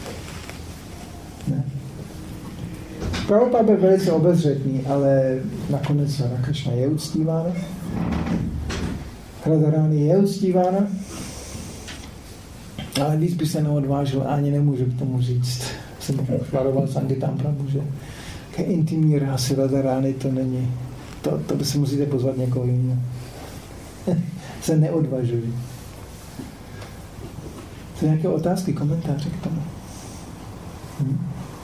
Ne. Prabhupád byl velice obezřetný, ale nakonec Radha Krišna je uctívána. Radharani je uctívána. Ale víc by se neodvážil, ani nemůžu k tomu říct. Jsem varoval Sangitam Prabhu, že ke intimní rásy Radharani to není. To, to by se musíte pozvat někoho jiného. Se neodvažují. Jsou nějaké otázky, komentáře k tomu? Hm?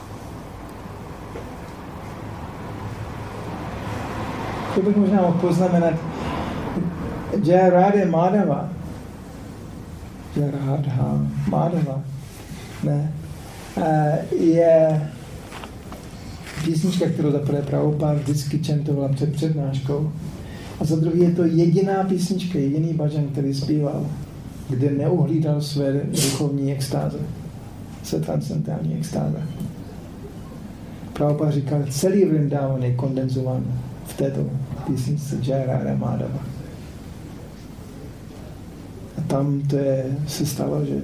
To bych možná mohl poznamenat Jaya Radha Madhava. Jaya Radha Madhava. Ne. Je písnička, kterou za prvé Prabhupád vždycky čentoval před přednáškou. A za druhé je to jediná písnička, jediný bhajan, který zpíval, kde neuhlídal své duchovní extáze, své transcendentální extáze. Prabhupád říkal, celý Vrindavan je kondenzován v této písničce Jaya Radha Madhava. A tam to je, se stalo, že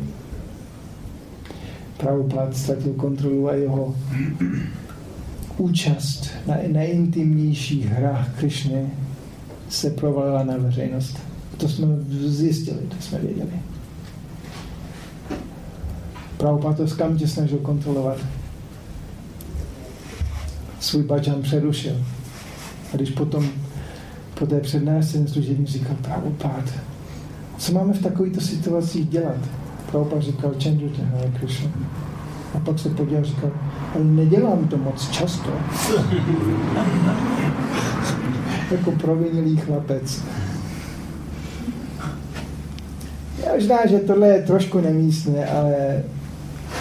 Prabhupád ztratil kontrolu a jeho účast na nejintimnějších hrách Krišny se provalila na veřejnost. To jsme zjistili, to jsme věděli. Prabhupád to skamtě snažil kontrolovat. Svůj bhajan přerušil. A když potom po té přednášce ten služebník říkal, Prabhupád, co máme v takovýchto situacích dělat? Prabhupád říkal, Chandrita Hare Krishna. A pak se podíval a říkal, ale nedělám to moc často. Jako provinilý chlapec. Já možná, že tohle je trošku nemístné, ale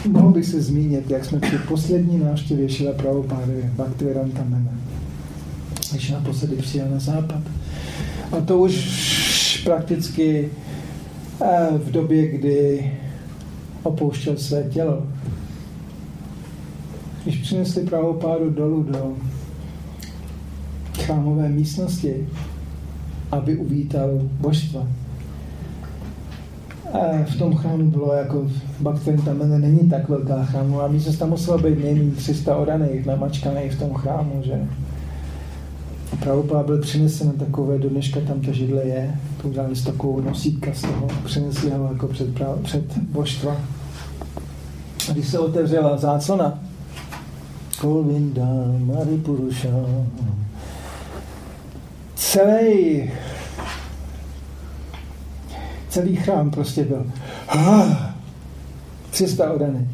mohl bych se zmínit, jak jsme při poslední návštěvě Šrila Prabhupády Bhaktivedanta Meme, když naposledy přijel na západ. A to už prakticky v době, kdy opouštěl své tělo. Když přinesli Prabhupádu dolů do chrámové místnosti, aby uvítal božstva. A v tom chrámu bylo jako Bhaktivedanta Mene není tak velká chrámová místnost, tam muselo být nejméně tři sta odaných, namačkaných v tom chrámu, že? Prabhupáda byl přinesen na takové, do dneška tam ta židle je, to udělali z takovou nosítka z toho, přinesli ho jako před, před božstva. A když se otevřela záclona, Govinda Maripurusha, celý celý chrám prostě byl tři sta odaných.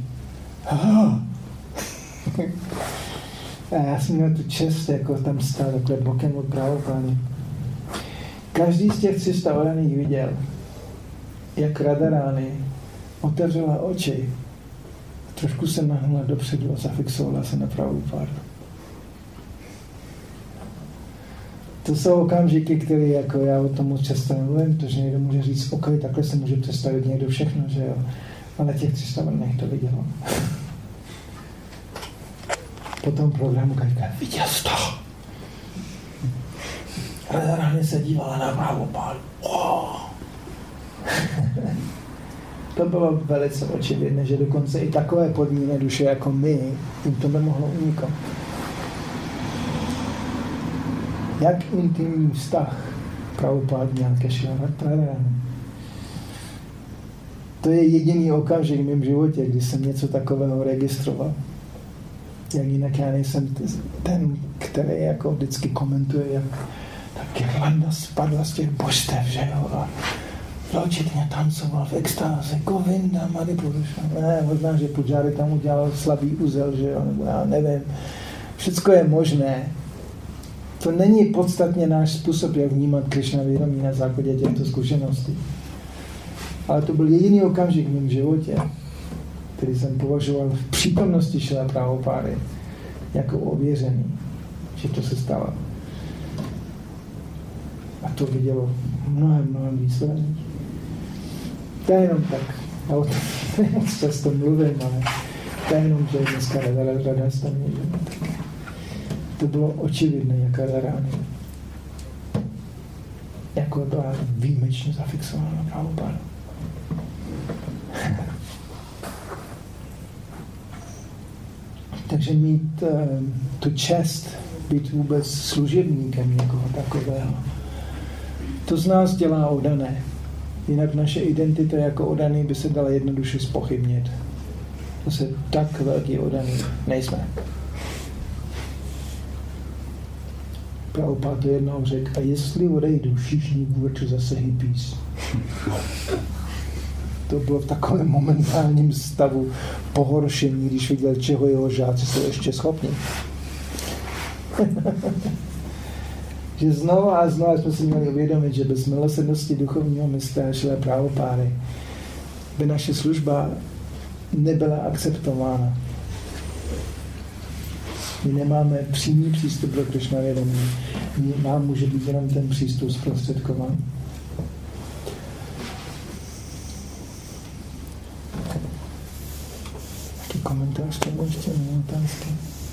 A já jsem měl tu čest, jako tam stál takhle bokem od Prabhupády. Každý z těch tři sta odaných viděl, jak Radharáni otevřela oči, trošku se nahnula dopředu a zafixovala se na Prabhupádu. To jsou okamžiky, které jako já o tom moc často nemluvím, protože někdo může říct, ok, takhle se může představit někdo všechno, že jo. Ale těch tři sta odaných to vidělo. Po tom programu říká, viděl jsi to? Radharani se dívala na Prabhupádu. Oh. To bylo velice očividné, že dokonce i takové podmíněné duše jako my, jim to nemohlo unikat. Jak intimní vztah Prabhupád měl ke Šrila Radharani. To je jediný okamžik v mém životě, kdy jsem něco takového registroval. Jak jinak já nejsem ten, který jako vždycky komentuje, jak ta girlanda spadla z těch božstev, že jo, a vločitně tancoval v extázi, Govinda Maripurusha. Ne, možná, že Pujari tam udělal slabý uzel, že jo, nebo já nevím. Všecko je možné. To není podstatně náš způsob, jak vnímat Krishna vědomí na základě těchto zkušeností. Ale to byl jediný okamžik v mém životě, který jsem považoval v přítomnosti Šrila Prabhupády jako ověřený, že to se stalo. A to vidělo mnohem, mnohem víc lidí. To je jenom tak, já o tom moc často mluvím, ale to je jenom, že dneska Radha staví, že to bylo očividné, jak Radharani jako byla výjimečně zafixována na Prabhupádu. Takže mít uh, tu čest, být vůbec služebníkem někoho takového, to z nás dělá odané. Jinak naše identita jako odaný by se dala jednoduše zpochybnit. To se tak velký odaný nejsme. Prabhupád to jednou řekl, a jestli odejdu, všichni budou zase hippies. To bylo v takovém momentálním stavu pohoršení, když viděl, čeho jeho žáci jsou ještě schopni. Že znovu a znovu jsme si měli uvědomit, že bez milosrdnosti duchovního mistra Šrila Prabhupády by naše služba nebyla akceptována. My nemáme přímý přístup do Krishna vědomí. Nám může být jenom ten přístup zprostředkován. Jaký komentář k tomu ještě není otázky?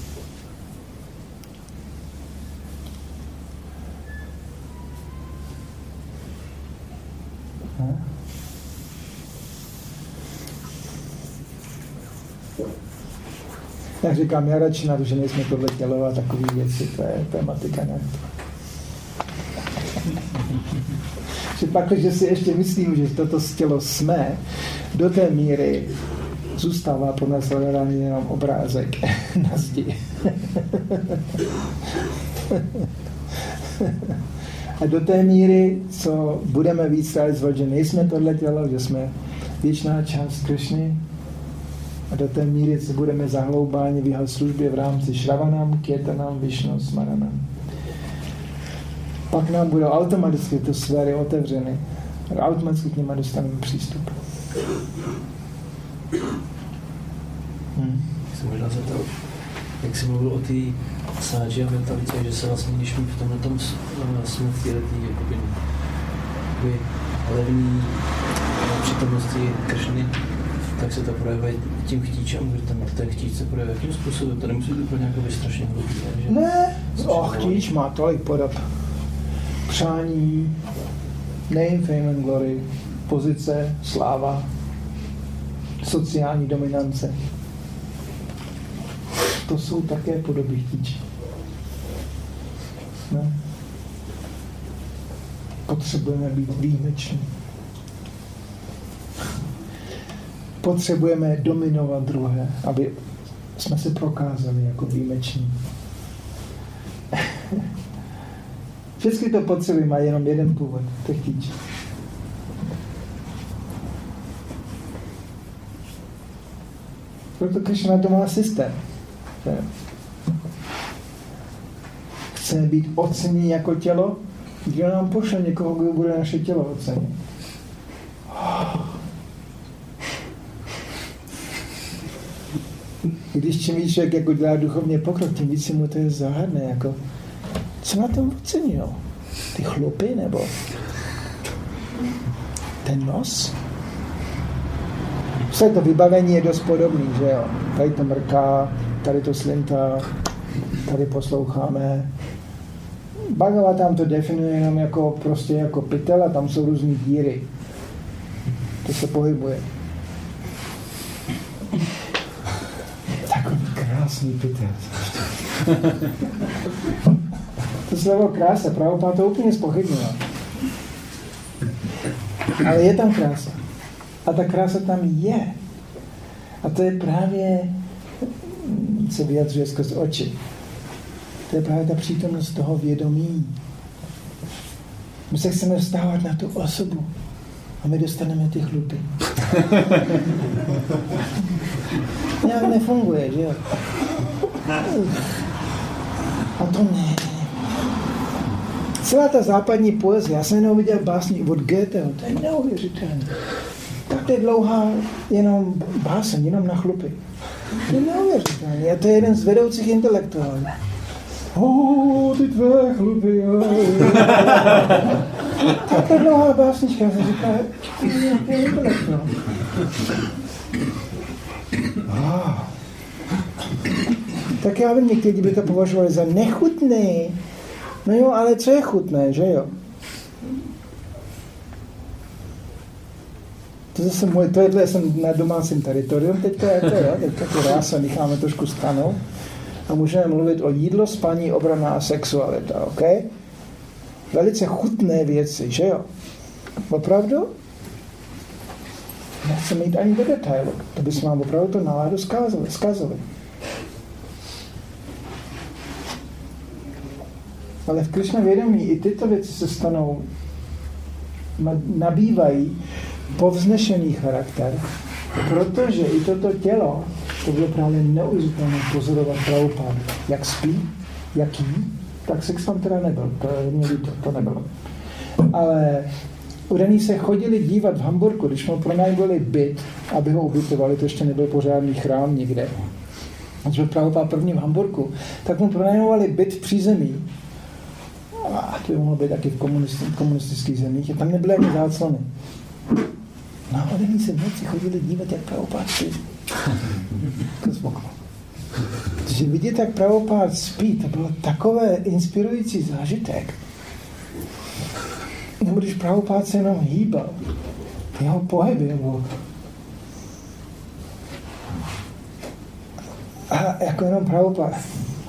Jak říkám, já radši na to, že nejsme tohle tělo a takový věci, to je tematika nějak. Že pak, že si ještě myslím, že toto tělo jsme, do té míry zůstává pro nás hledání jenom obrázek na zdi. A do té míry, co budeme víc realizovat, že nejsme tohle tělo, že jsme věčná část Krishny, a do té míry, co budeme zahloubáni v jeho službě v rámci Shravanam, Kirtanam, Višnu, Smaranam. Pak nám budou automaticky ty sféry otevřeny. A automaticky k něma dostaneme přístup. Hmm. Jsem možná zeptal, jak jsi mluvil o té sádži a mentalitě, že se vlastně, když my v tomhle tom jsme v této jakoby, jakoby levní přítomnosti Kršny, tak se to projevuje tím chtíčem, že ten, ten chtíč se projevuje jakým způsobem, to nemusí být úplně jakoby strašně hlubý. Že? Ne, oh, chtíč má tolik podob. Přání, name, fame and glory, pozice, sláva, sociální dominance. To jsou také podoby chtíče. Ne? Potřebujeme být výjimeční. Potřebujeme dominovat druhé, aby jsme se prokázali jako výjimeční. Všechny to potřeby mají jenom jeden původ, to je chtíč. Proto Kršna to má systém. Chceme být oceněni jako tělo, kdy nám pošle někoho, kdo bude naše tělo ocenit. Když čím víc člověk jako dělá duchovně pokrok, tím víc mu to je záhadné. Jako, co na tom ocenil? Ty chlupy nebo ten nos? Vše to vybavení je dost podobný, že jo? Tady to mrká, tady to slintá, tady posloucháme. Bhagavad tam to definuje jenom jako, prostě jako pytel a tam jsou různý díry. To se pohybuje. Takový krásný pytel. To slovo krása, Prabhupáda to úplně zpochybnila. Ale je tam krása. A ta krása tam je. A to je právě, se vyjadřuje skrz oči. To je právě ta přítomnost toho vědomí. My se chceme vztávat na tu osobu a my dostaneme ty chlupy. Nějak nefunguje, že jo? A to ne. Celá ta západní poezie, já jsem jenom viděl básní od Goetheho, to je neuvěřitelné. Tak to je dlouhá jenom báseň, jenom na chlupy. To je neuvěřitelné. A to je jeden z vedoucích intelektuálů. Oh, ty tvé chlupy, tak to je dlouhá básnička, já jsem říkal, to je nějaký intelektuál. Oh. Tak já vím, někteří by to považovali za nechutný. No jo, ale co je chutné, že jo? To zase můj, tohle jsem na domácím teritorium teďka, jako jo, teďka to rása necháme trošku stranou a můžeme mluvit o jídlo, spaní, obrana a sexualita, ok? Velice chutné věci, že jo? Opravdu? Nechceme jít ani do detailu, to bychom vám opravdu to náladu zkazali. Ale v Kršna vědomí i tyto věci se stanou, nabývají povznešený charakter, protože i toto tělo, to bylo právě neuvěřitelné pozorovat Prabhupádu. Jak spí, jak jí, tak sex tam teda nebyl, to, to, to nebylo. Ale udaní se chodili dívat v Hamburku, když mu pronajmuli byt, aby ho ubytovali, to ještě nebyl pořádný chrám nikde. Když byl Prabhupáda první v Hamburku, tak mu pronajmovali byt v přízemí. A to by mohlo být taky v komunistických zemích, a tam nebyly ani záclony. No a oni se v noci chodili dívat, jak Prabhupáda spí. Takže vidět, jak Prabhupáda spí, to bylo takové inspirující zážitek. Nebo když Prabhupáda se jenom hýbal, jeho pohyby bylo. A jako jenom Prabhupáda.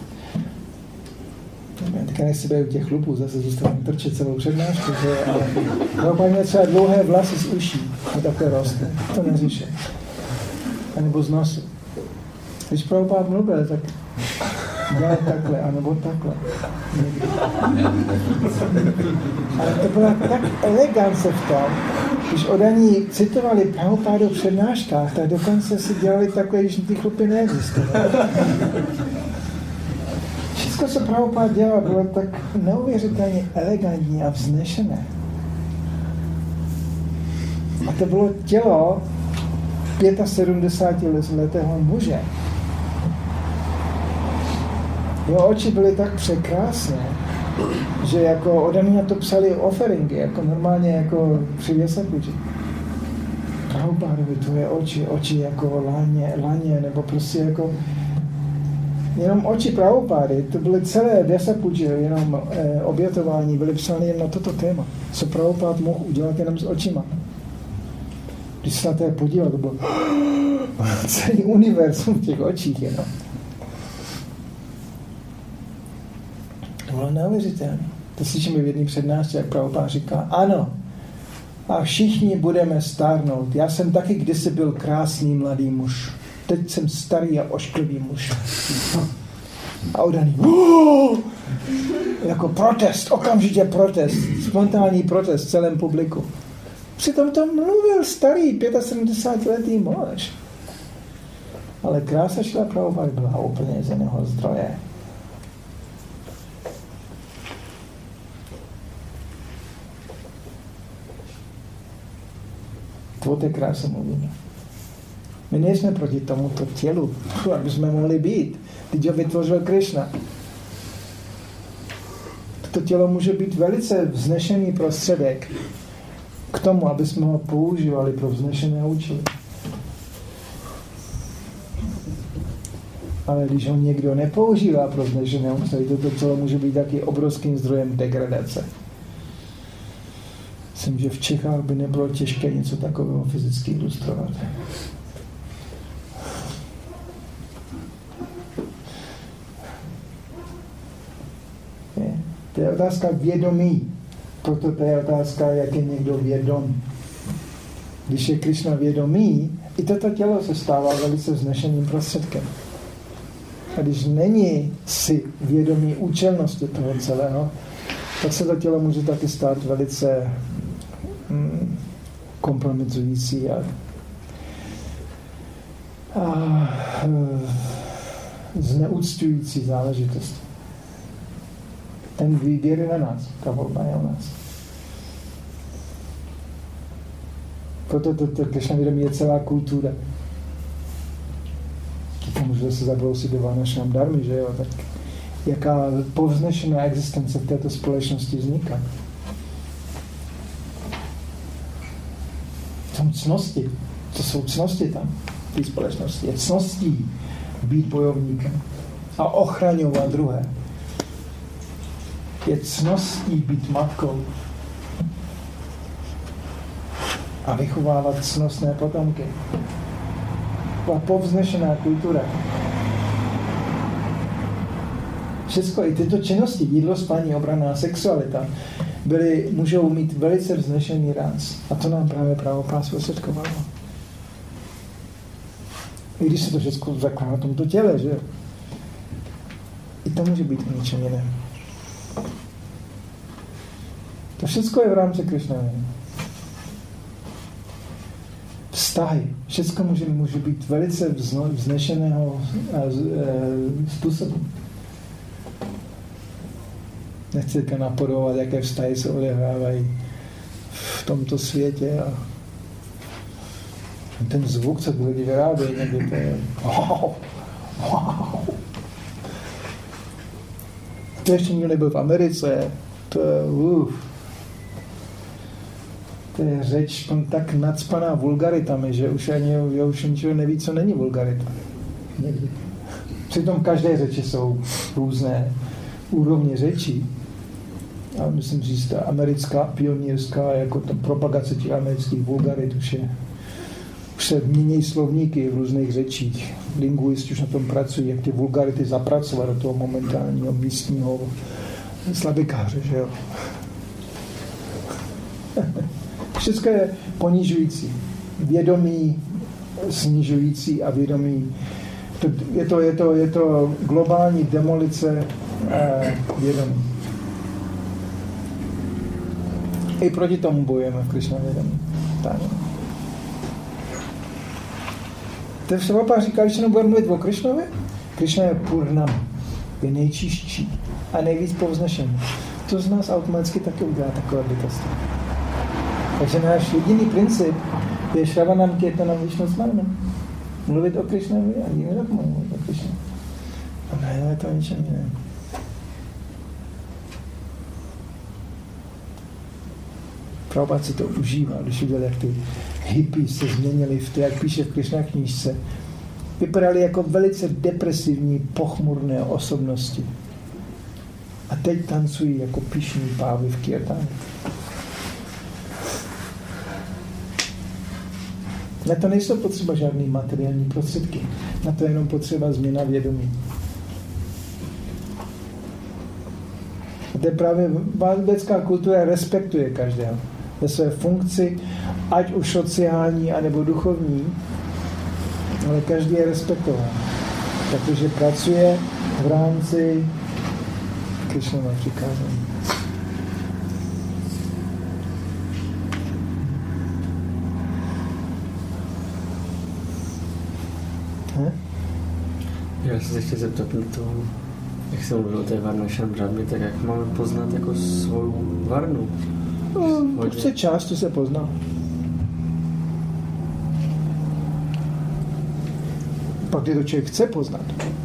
Teďka nechci být u těch chlupů, zase zůstávám trčet celou přednášku, že, ale Prabhupáda měl třeba dlouhé vlasy z uší, a takové roste, to neříše. A nebo z nosu. Když Prabhupáda mluvil, tak dělal takhle, anebo takhle. Ale to byla tak elegance v tom, když odaní citovali Prabhupádu v přednáškách, tak dokonce si dělali takové, že ty chlupy neexistovaly. Všechno, co Prabhupáda dělal, bylo tak neuvěřitelně elegantní a vznešené. A to bylo tělo sedmdesátipětiletého muže. Jeho oči byly tak překrásné, že jako ode mě to psali offeringy, jako normálně jako při věsakuči. Prabhupádovi tvoje oči, oči jako laně, laně, nebo prostě jako jenom oči Prabhupády, to byly celé věsakuči, jenom eh, obětování, byly psány jen na toto téma. Co Prabhupád mohl udělat jenom s očima. Když se na to podíval, to bylo celý univerzum v těch očích jenom. To bylo neuvěřitelné. To slyšíme v jedné přednášce, jak Prabhupád říká, ano, a všichni budeme stárnout. Já jsem taky kdysi byl krásný mladý muž. Teď jsem starý a ošklivý muž. A odaný. Jako protest, okamžitě protest. Spontánní protest v celém publiku. Přitom to mluvil starý sedmdesátipětiletý muž. Ale krása Šrila Prabhupády byla úplně z jiného zdroje. To o té kráse mluvíme. My nejsme proti tomuto tělu, aby jsme mohli být. Teď ho vytvořil Krishna. To tělo může být velice vznešený prostředek k tomu, aby jsme ho používali pro vznešené účely. Ale když ho někdo nepoužívá pro vznešené účely, toto tělo může být taky obrovským zdrojem degradace. Myslím, že v Čechách by nebylo těžké něco takového fyzicky ilustrovat. Je. To je otázka vědomí. Proto to je otázka, jak je někdo vědom. Když je Krishna vědomí, i toto tělo se stává velice vznešeným prostředkem. A když není si vědomí účelnosti toho celého, tak se to tělo může taky stát velice mm, kompromitující a, a zneúcťující záležitost. Ten výběr je na nás, ta volba je u nás. Proto to, to Krishna vědomí je celá kultura. To může se zabrousit do Varnašram dharmy, že jo, tak jaká povznešená existence v této společnosti vzniká. Tam cnosti, to jsou cnosti tam, v té společnosti. Je cností být bojovníkem a ochraňovat druhé. Je cností být matkou a vychovávat cnostné potomky. A povznešená kultura. Všechno i tyto činnosti, jídlo, spaní, obrana, sexualita, byly, můžou mít velice vznešený ráz. A to nám právě Prabhupád zprostředkovalo. I když se to všechno zakládá na tomto těle, že? I to může být o něčem jiném. To všechno je v rámci Krishna. Vztahy. Všechno může, může být velice vznešeného způsobu. Nechci teďka napodobovat, jaké vztahy se odehrávají v tomto světě a ten zvuk, co lidi vyrábějí, někdy to je wow, wow. To ještě nikdo nebyl v Americe, to je uf. To je řeč tak nacpaná vulgaritami, že už ani že už ničeho neví, co není vulgarita. Někdy. Přitom každé řeči jsou různé úrovně řečí. A myslím říct, ta americká, pionýrská, jako ta propagace těch amerických vulgarit už je. Už se mění slovníky v různých řečích. Linguisti už na tom pracují, jak ty vulgarity zapracovat do toho momentálního místního slabikáře, že jo. Všechno je ponižující. Vědomí snižující a vědomí. To, je, to, je, to, je to globální demolice eh, vědomí. I proti tomu bojujeme v Krishna vědomí. Tak. Ten Prabhupada říká, když se nebudeme mluvit o Krishnovi, Krishna je Purnam, je nejčistší a nejvíc povznešený. To z nás automaticky taky udělá takové bytosti. Takže náš jediný princip je Shravanam Kirtanam Višnu Smaranam. Mluvit o Krišnovi a jiný rok mluvit o Krišnu. A ne, je to ničem jiném. Prabhupada si to užíval, když viděl, jak ty hippies se změnili v to, jak píše v Krišna knížce. Vypadali jako velice depresivní, pochmurné osobnosti. A teď tancují jako pyšní pávy v kirtánu. Na to nejsou potřeba žádný materiální prostředky. Na to je jenom potřeba změna vědomí. A to je právě vásbecká kultura respektuje každého ve své funkci, ať už sociální, anebo duchovní, ale každý je respektován, protože pracuje v rámci Krišnova přikázání. Hm? Já se chci zeptat na to, jak jsem mluvil o té Varnašam Brahmě, tak jak máme poznat jako svou varnu? No, to chce čas, to se pozná. Pak kdy to člověk chce poznat,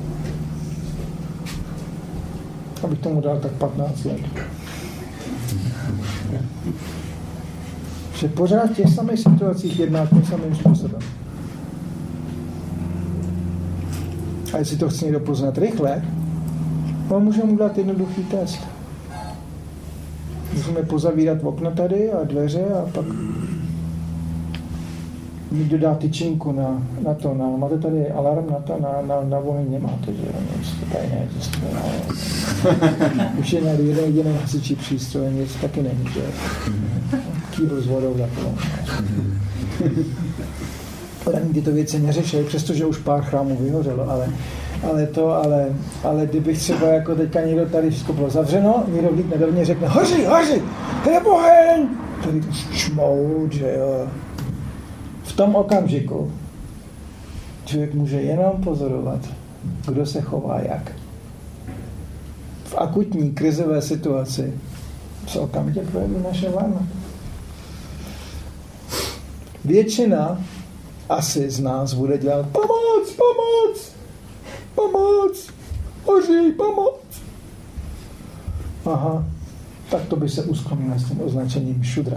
abych tomu dal tak patnáct let. Že pořád v těch samých situacích jedná tím samým způsobem. A jestli to chce někdo poznat rychle, on může mu dát jednoduchý test. Můžeme pozavírat okna tady a dveře a pak někdo dá tyčinku na, na to. Na, máte tady alarm na to, na, na, na oheň nemáte, že nic to tady neexistuje. Už je na jeden jediný hasičí přístroj, nic taky není, že kýbl s vodou za to. Oni tyto věci neřešili, přestože už pár chrámů vyhořelo, ale, ale to, ale, ale kdybych třeba jako teďka někdo tady všechno bylo zavřeno, někdo vlítne do mě řekne, hoří, hoří, je oheň! Tady to čmout, že jo. V tom okamžiku člověk může jenom pozorovat, kdo se chová jak. V akutní krizové situaci se okamžitě projeví naše varna. Většina asi z nás bude dělat pomoc, pomoc, pomoc, hoří, pomoc. Aha, tak to by se usklonilo s tím označením šudra.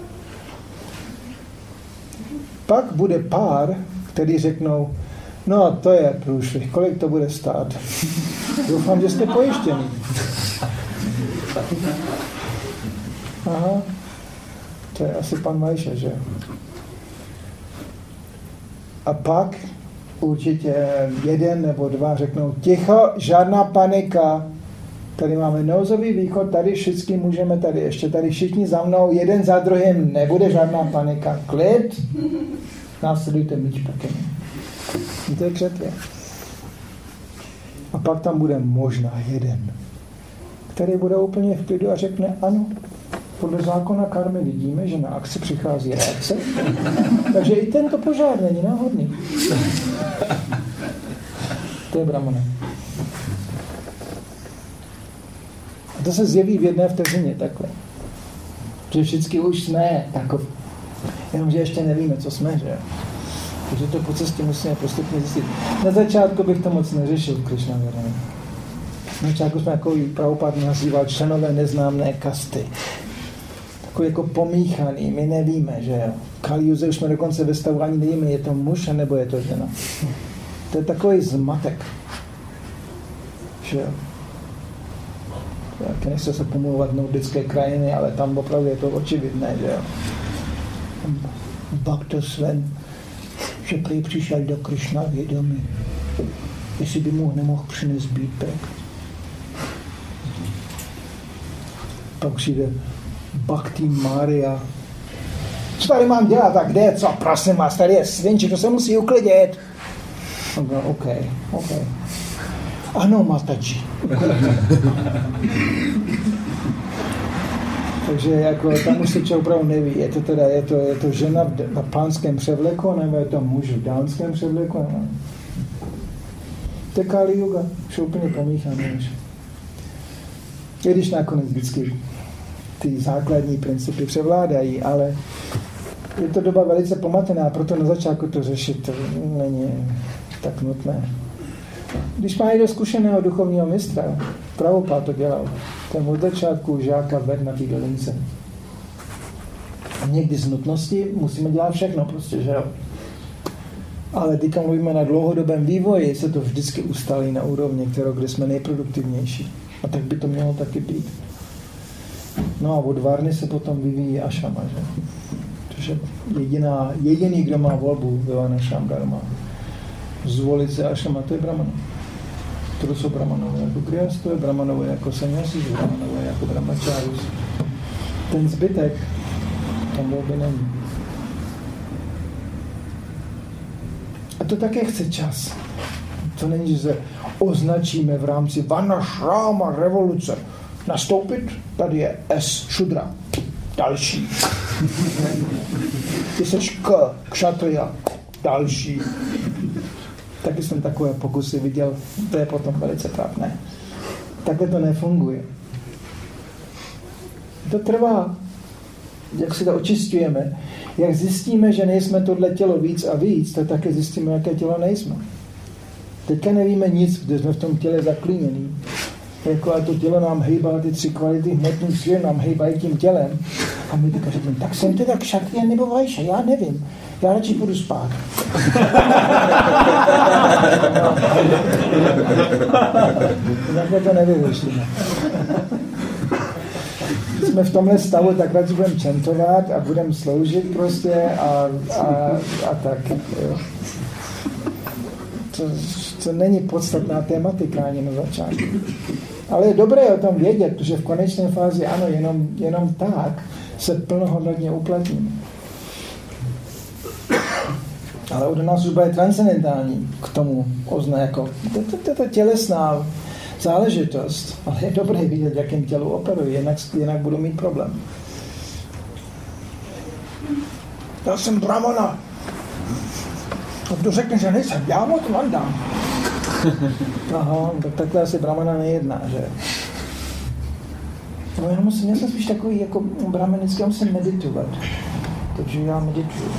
Pak bude pár, který řeknou, no to je průšvih, kolik to bude stát? Doufám, že jste pojištěný. Aha, to je asi pan Majša, že? A pak určitě jeden nebo dva řeknou, ticho, žádná panika, tady máme nouzový východ, tady všichni můžeme, tady ještě tady všichni za mnou, jeden za druhým, nebude žádná panika, klid, následujte míč pakem. To je křetvě. A pak tam bude možná jeden, který bude úplně v klidu a řekne, ano, podle zákona karmy vidíme, že na akci přichází reakce, takže i tento požár není náhodný. To je brahmana. A to se zjeví v jedné vteřině takhle. Že všichni už jsme takový. Jenomže ještě nevíme, co jsme, že? Takže to po cestě musíme postupně zjistit. Na začátku bych to moc neřešil v Krišna vědomí. Na začátku jsme jako Prabhupada nazýval členové neznámé kasty. Takový jako pomíchaný, my nevíme, že jo. V Kaliuze už jsme dokonce ve stavu ani nevíme, je to muž, nebo je to žena. To je takový zmatek. Že jo. Tak nechci se pomlouvat nordické krajiny, ale tam opravdu je to očividné, že jo. Bhakta Sven, že prý přišel do Krišna vědomí, jestli by mu nemohl přinést zbytek. Pak přijde Bhakti Maria. Co tady mám dělat? A kde? Co? Prosím vás, tady je svinčík, to se musí uklidit. OK, OK. Ano, Mataji. Takže jako tam už se člověk opravdu neví, je to teda, je to, je to žena v pánském převleku, nebo je to muž v dánském převleku, nebo... To je Kali Yuga, už je úplně pomíchané. I když nakonec vždycky ty základní principy převládají, ale je to doba velice pomatená, proto na začátku to řešit to není tak nutné. Když má někdo zkušeného duchovního mistra, Prabhupád to dělal, ten od začátku žáka ved na té dolince. A někdy z nutnosti musíme dělat všechno, prostě, že jo. Ale když mluvíme na dlouhodobém vývoji, se to vždycky ustalí na úrovni, kterou, kde jsme nejproduktivnější. A tak by to mělo taky být. No a od Varny se potom vyvíjí ašama, že? Protože jediná, jediný, kdo má volbu ve Varnašam Dharma, zvolit se ašama, to je brahmana. To jsou brahmanové jako Grihastové, brahmanové jako sannyasi, brahmanové jako brahmačárus. Ten zbytek tam volby není. A to také chce čas. To není, že se označíme v rámci Varnašrama revoluce. Nastoupit, tady je S. Šudra. Další. Ty seš K. Kšatriya. Další. Taky jsem takové pokusy viděl. To je potom velice trapné. Takhle to nefunguje. To trvá. Jak si to očistujeme, jak zjistíme, že nejsme tohle tělo víc a víc, tak také zjistíme, jaké tělo nejsme. Teďka nevíme nic, kde jsme v tom těle zaklínění. Jako a to tělo nám hejbá, ty tři kvality hmotných svět nám hejbají tím tělem. A my teďka říkáme, tak jsem teda Kšatriya nebo Vajša, já nevím. Já radši půjdu spát. Takhle to nevyřešíme. Jsme v tomhle stavu, tak radši budeme čantovat a budeme sloužit prostě a, a, a tak. Jo. To, to není podstatná tematika ani na začátku. Ale je dobré o tom vědět, protože v konečné fázi ano, jenom, jenom tak se plnohodnotně uplatníme. Ale od nás už je transcendentální k tomu ozna jako to je tělesná záležitost, ale je dobré vidět, jakým tělu operují, jinak, jinak budu mít problém. Já jsem brahmana. A kdo řekne, že nejsem, já mu to mandám. Aha, tak takhle asi brahmana nejedná, že? No já musím, já jsem spíš takový jako brahmanický, já musím meditovat. Takže já medituju.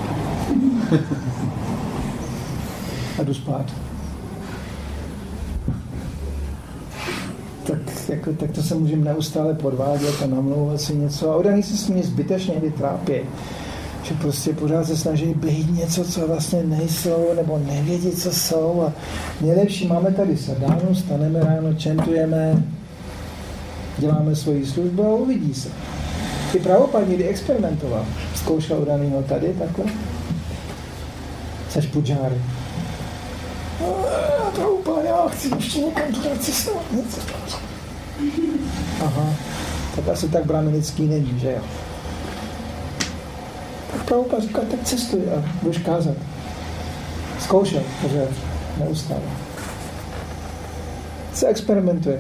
A jdu spát. Tak, jako, tak to se můžeme neustále podvádět a namlouvat si něco. A odaní se s mě zbytečně vytrápí. Že prostě pořád se snaží být něco, co vlastně nejsou, nebo nevědí, co jsou. A nejlepší máme tady sadánu, staneme ráno, čentujeme, děláme svoji službu a uvidí se. I Prabhupád někdy experimentoval. Zkoušel Udanýho tady, takhle. Seš pudžáry. Prabhupád, já chci ještě někam tu cestovat. Něco. Aha, tak asi tak brahmanický není, že jo? Tak Prabhupád říká, tak cestuj a budeš kázat. Zkoušel, pořád, neustále. Se experimentuje.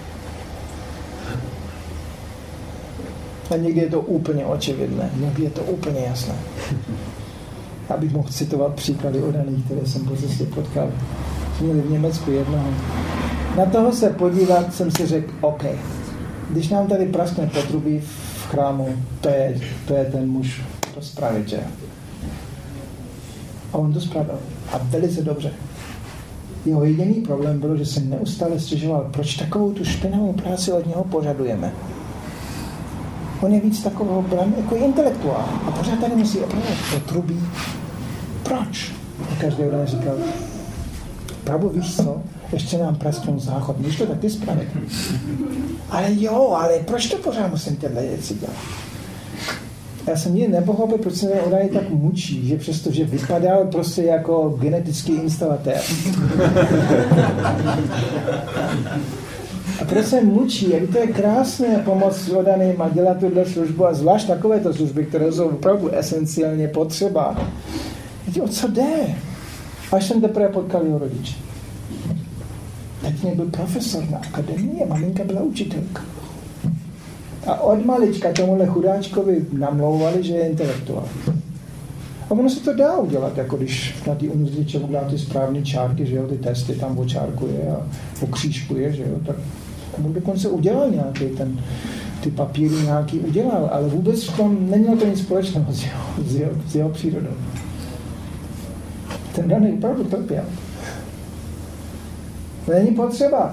A někdy je to úplně očividné, někdy je to úplně jasné. Abych mohl citovat příklady odaných, které jsem po cestě potkal. Měli v Německu jednoho. Na toho se podívat jsem si řekl, OK, když nám tady praskne potrubí v chrámu, to je, to je ten muž, to spravit, že? A on to spravil. A velice dobře. Jeho jediný problém bylo, že se neustále stěžoval, proč takovou tu špinavou práci od něho požadujeme. On je víc takového bran, jako intelektuál. A pořád tady musí opravovat potrubí. Proč? A každý den říkal, Prabhu, víš co? Ještě nám prasknou záchod. Můžeš to taky spravit? Ale jo, ale proč to pořád musím tyhle věci dělat? Já jsem nikdy nepochopil, proč se mě Odany tak mučí, že přestože vypadal prostě jako genetický instalatér. A proč se mučí? Jak to je krásné pomoct Odaným a dělat tuhle službu a zvlášť takovéto služby, které jsou opravdu esenciálně potřeba. O co jde? Až jsem teprve potkal jeho rodiče. Teď byl profesor na akademii a maminka byla učitelka. A od malička tomuhle chudáčkovi namlouvali, že je intelektuál. A ono se to dá udělat, jako když na ty umzliče udělá ty správné čárky, že jo, ty testy tam očárkuje a okřížkuje, že jo, tak on dokonce udělal nějaký ten ty papíry nějaký udělal, ale vůbec v tom nemělo to nic společného s jeho, s jeho, s jeho přírodou. Ten daný opravdu trpěl. Není potřeba.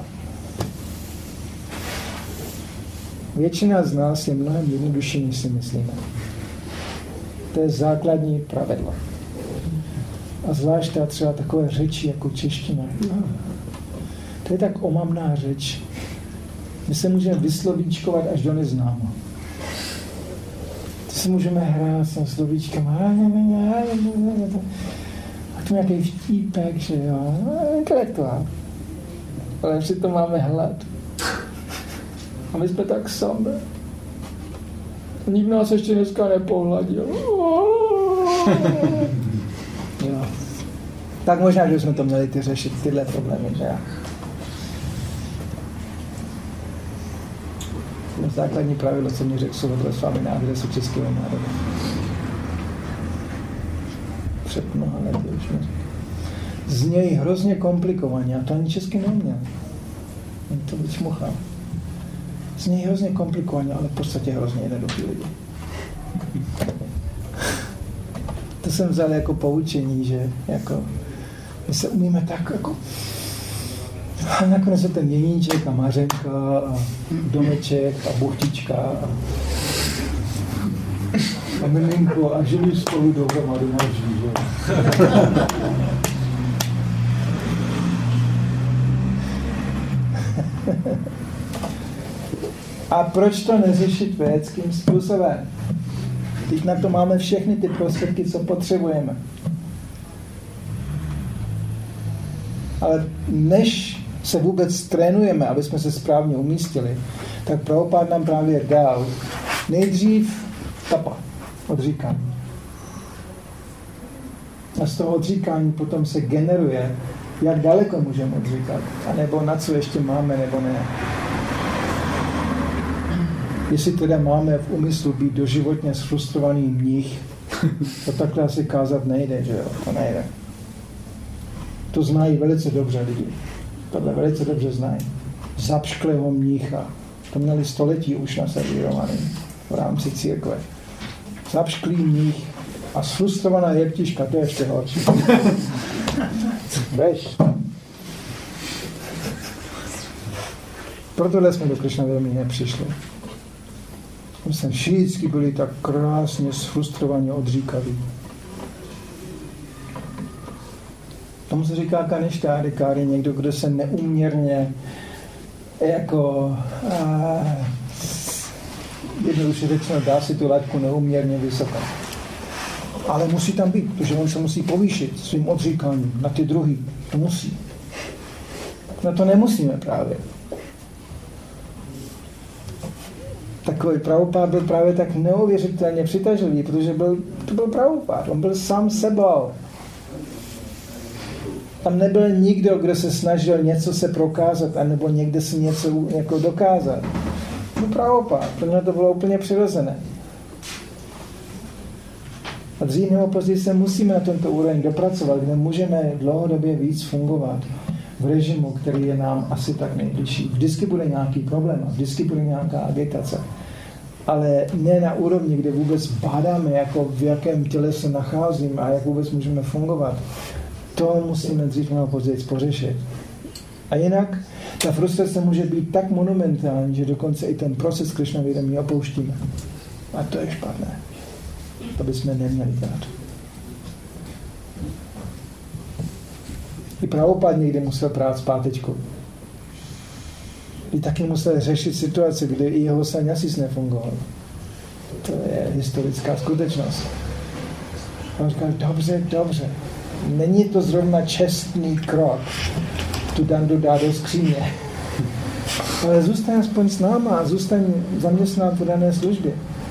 Většina z nás je mnohem jednodušší, než si myslíme. To je základní pravidlo. A zvlášť ta třeba takové řeči jako čeština. To je tak omamná řeč. My se můžeme vyslovíčkovat až do neznáma. To si můžeme hrát s tím slovíčkem. A to nějaký vtípek, že jo. Intelektuál. Ale přitom máme hlad. A my jsme tak samé. Nikdo nás ještě dneska nepohladil. Jo. Tak možná, že jsme to měli ty řešit, tyhle problémy, že já. Základní pravidlo, co mi řekl Soudobro s vámi na adresu českého národa. Před mnoha lety už mi řekl. Z něj hrozně komplikovaně, a to ani česky neuměl. On to vyčmuchal. Z něj hrozně komplikovaně, ale v podstatě hrozně jednoduchý lidi. To jsem vzal jako poučení, že jako my se umíme tak jako a nakonec je ten jeníček a mařenka a domeček a buchtička a, a miminko a živí spolu dohromady navždy, že? A proč to neřešit vědeckým způsobem? Teď na to máme všechny ty prostředky, co potřebujeme. Ale než se vůbec trénujeme, aby jsme se správně umístili, tak Prabhupád nám právě dal nejdřív tapa, odříkání. A z toho odříkání potom se generuje, jak daleko můžeme odříkat, anebo na co ještě máme, nebo ne. Jestli teda máme v úmyslu být doživotně sfrustrovaný mních, to takhle asi kázat nejde, že jo? To nejde. To znají velice dobře lidi. Tohle velice dobře znají. Zapšklého mnicha. To měli století už naservírovaný v rámci církve. Zapšklý mnich a sfrustrovaná jeptiška, to je ještě horší. Bež. Proto jsme do Krišnavědomí nepřišli. My jsme všichni byli tak krásně sfrustrovaně odříkaví. Tomu se říká kaništárikáry, někdo, kdo se neúměrně jako jednoduše řečeno dá si tu laťku neúměrně vysoká. Ale musí tam být, protože on se musí povýšit svým odříkáním na ty druhý. To musí. No to nemusíme právě. Takový Prabhupád byl právě tak neuvěřitelně přitažlivý, protože byl, to byl Prabhupád, on byl sám sebou. Tam nebyl nikdo, kdo se snažil něco se prokázat, anebo někde si něco jako dokázat. No Prabhupád, pro mě to bylo úplně přirozené. A dřív nebo později se musíme na tento úroveň dopracovat, kde můžeme dlouhodobě víc fungovat v režimu, který je nám asi tak nejbližší. Vždycky bude nějaký problém, vždycky bude nějaká agitace. Ale ne na úrovni, kde vůbec bádáme, jako v jakém těle se nacházím a jak vůbec můžeme fungovat. To musíme dřív nebo později pořešit. A jinak ta frustrace může být tak monumentální, že dokonce i ten proces Krišnavědomí opouštíme. A to je špatné. To bychom neměli dělat. I Prabhupád někdy musel prát zpátečku. I taky musel řešit situaci, kdy i jeho sanyasis nefungoval. To je historická skutečnost. On říkal, dobře, dobře. Není to zrovna čestný krok tu dandu dát do skříně. Ale zůstaň aspoň s náma a zůstaň zaměstnán v dané službě.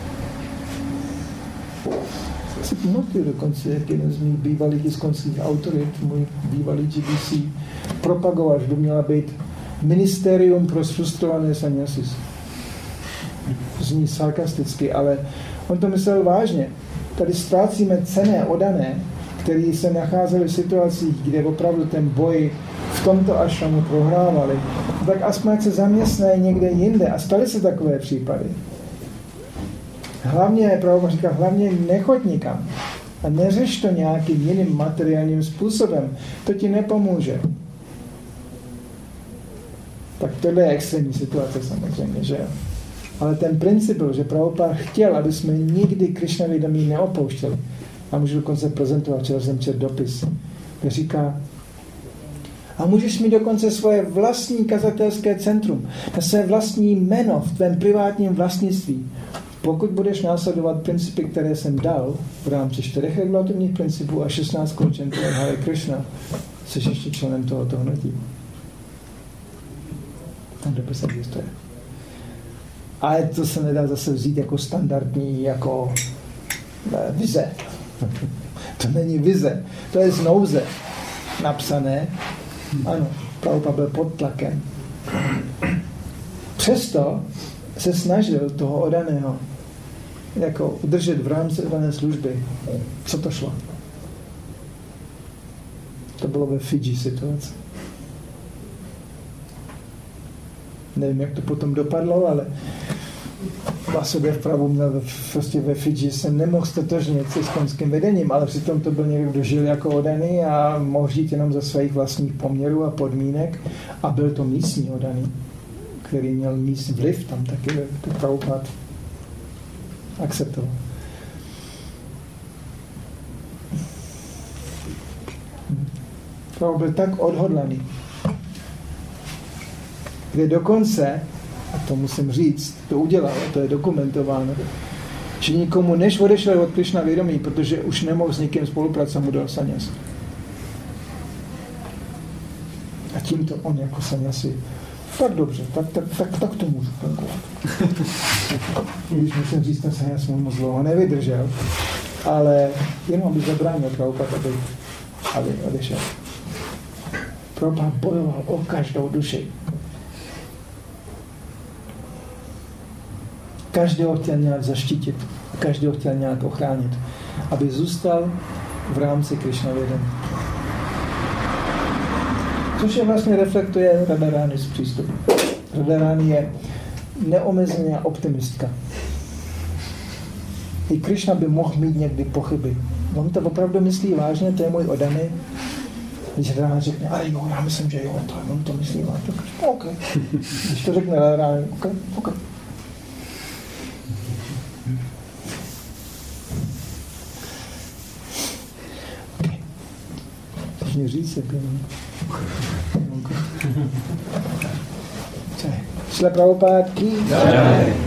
Si pamatuju dokonce, jak jeden z mých bývalých iskonských autorit, můj bývalý G B C, propagoval, že by měla být ministerium pro sfrustrované sanyasis. Zní sarkasticky, ale on to myslel vážně. Tady ztrácíme cenné odané, který se nacházeli v situacích, kde opravdu ten boj v tomto ašramu prohrávali, tak aspoň ať se zaměstnají někde jinde. A staly se takové případy. Hlavně, Prabhupada říká, hlavně nechoď nikam. A neřeš to nějakým jiným materiálním způsobem. To ti nepomůže. Tak tohle je extrémní situace samozřejmě, že jo. Ale ten princip byl, že Prabhupada chtěl, aby jsme nikdy Krishna vědomí neopouštěli. A můžu dokonce prezentovat, včera jsem četl dopis, kde říká, a můžeš mít dokonce svoje vlastní kazatelské centrum, na své vlastní jméno v tvém privátním vlastnictví. Pokud budeš následovat principy, které jsem dal v rámci čtyřech regulatorních principů a šestnáct koučentů Hare Krishna, jsi ještě členem tohoto hnutí. Ten dopis existuje. Ale to se nedá zase vzít jako standardní, jako vize. To není vize, to je z nouze napsané. Ano, Prabhupada byl pod tlakem. Přesto se snažil toho odaného jako udržet v rámci odané služby. Co to šlo? To bylo ve Fidži situace. Nevím, jak to potom dopadlo, ale Vasudev Prabhu měl prostě ve Fidži se nemohl stotožnit se iskonským vedením, ale přitom to byl někdo, kdo žil jako odaný a mohl žít jenom za svých vlastních poměrů a podmínek a byl to místní odaný, který měl místní vliv, tam taky to Prabhupada akceptoval. Prabhupada byl tak odhodlaný, kde dokonce, a to musím říct, to udělal, to je dokumentováno, že nikomu než odešel od Krishna vědomí, protože už nemohl s nikým spolupracovat, mu dal saňas. A tímto on jako saňasi, tak dobře, tak, tak, tak, tak to můžu fungovat. Když musím říct, ten saňas mu moc dlouho nevydržel, ale jenom aby zabránil Prabhupada, aby, aby odešel. Prabhupada bojoval o každou duši. Každého chtěl nějak zaštítit, každého chtěl nějak ochránit, aby zůstal v rámci Krishna vědomí. Což je vlastně reflektuje Radharani z přístupu. Radharani je neomezená optimistka. I Krishna by mohl mít někdy pochyby. On to opravdu myslí vážně, to je můj odaný. Když Radharani řekne, ale jo, já myslím, že jo, to, on to myslí vážně. OK. Když to řekne Radharani, OK, OK. Mě říct, jak Šla Prabhupada ki?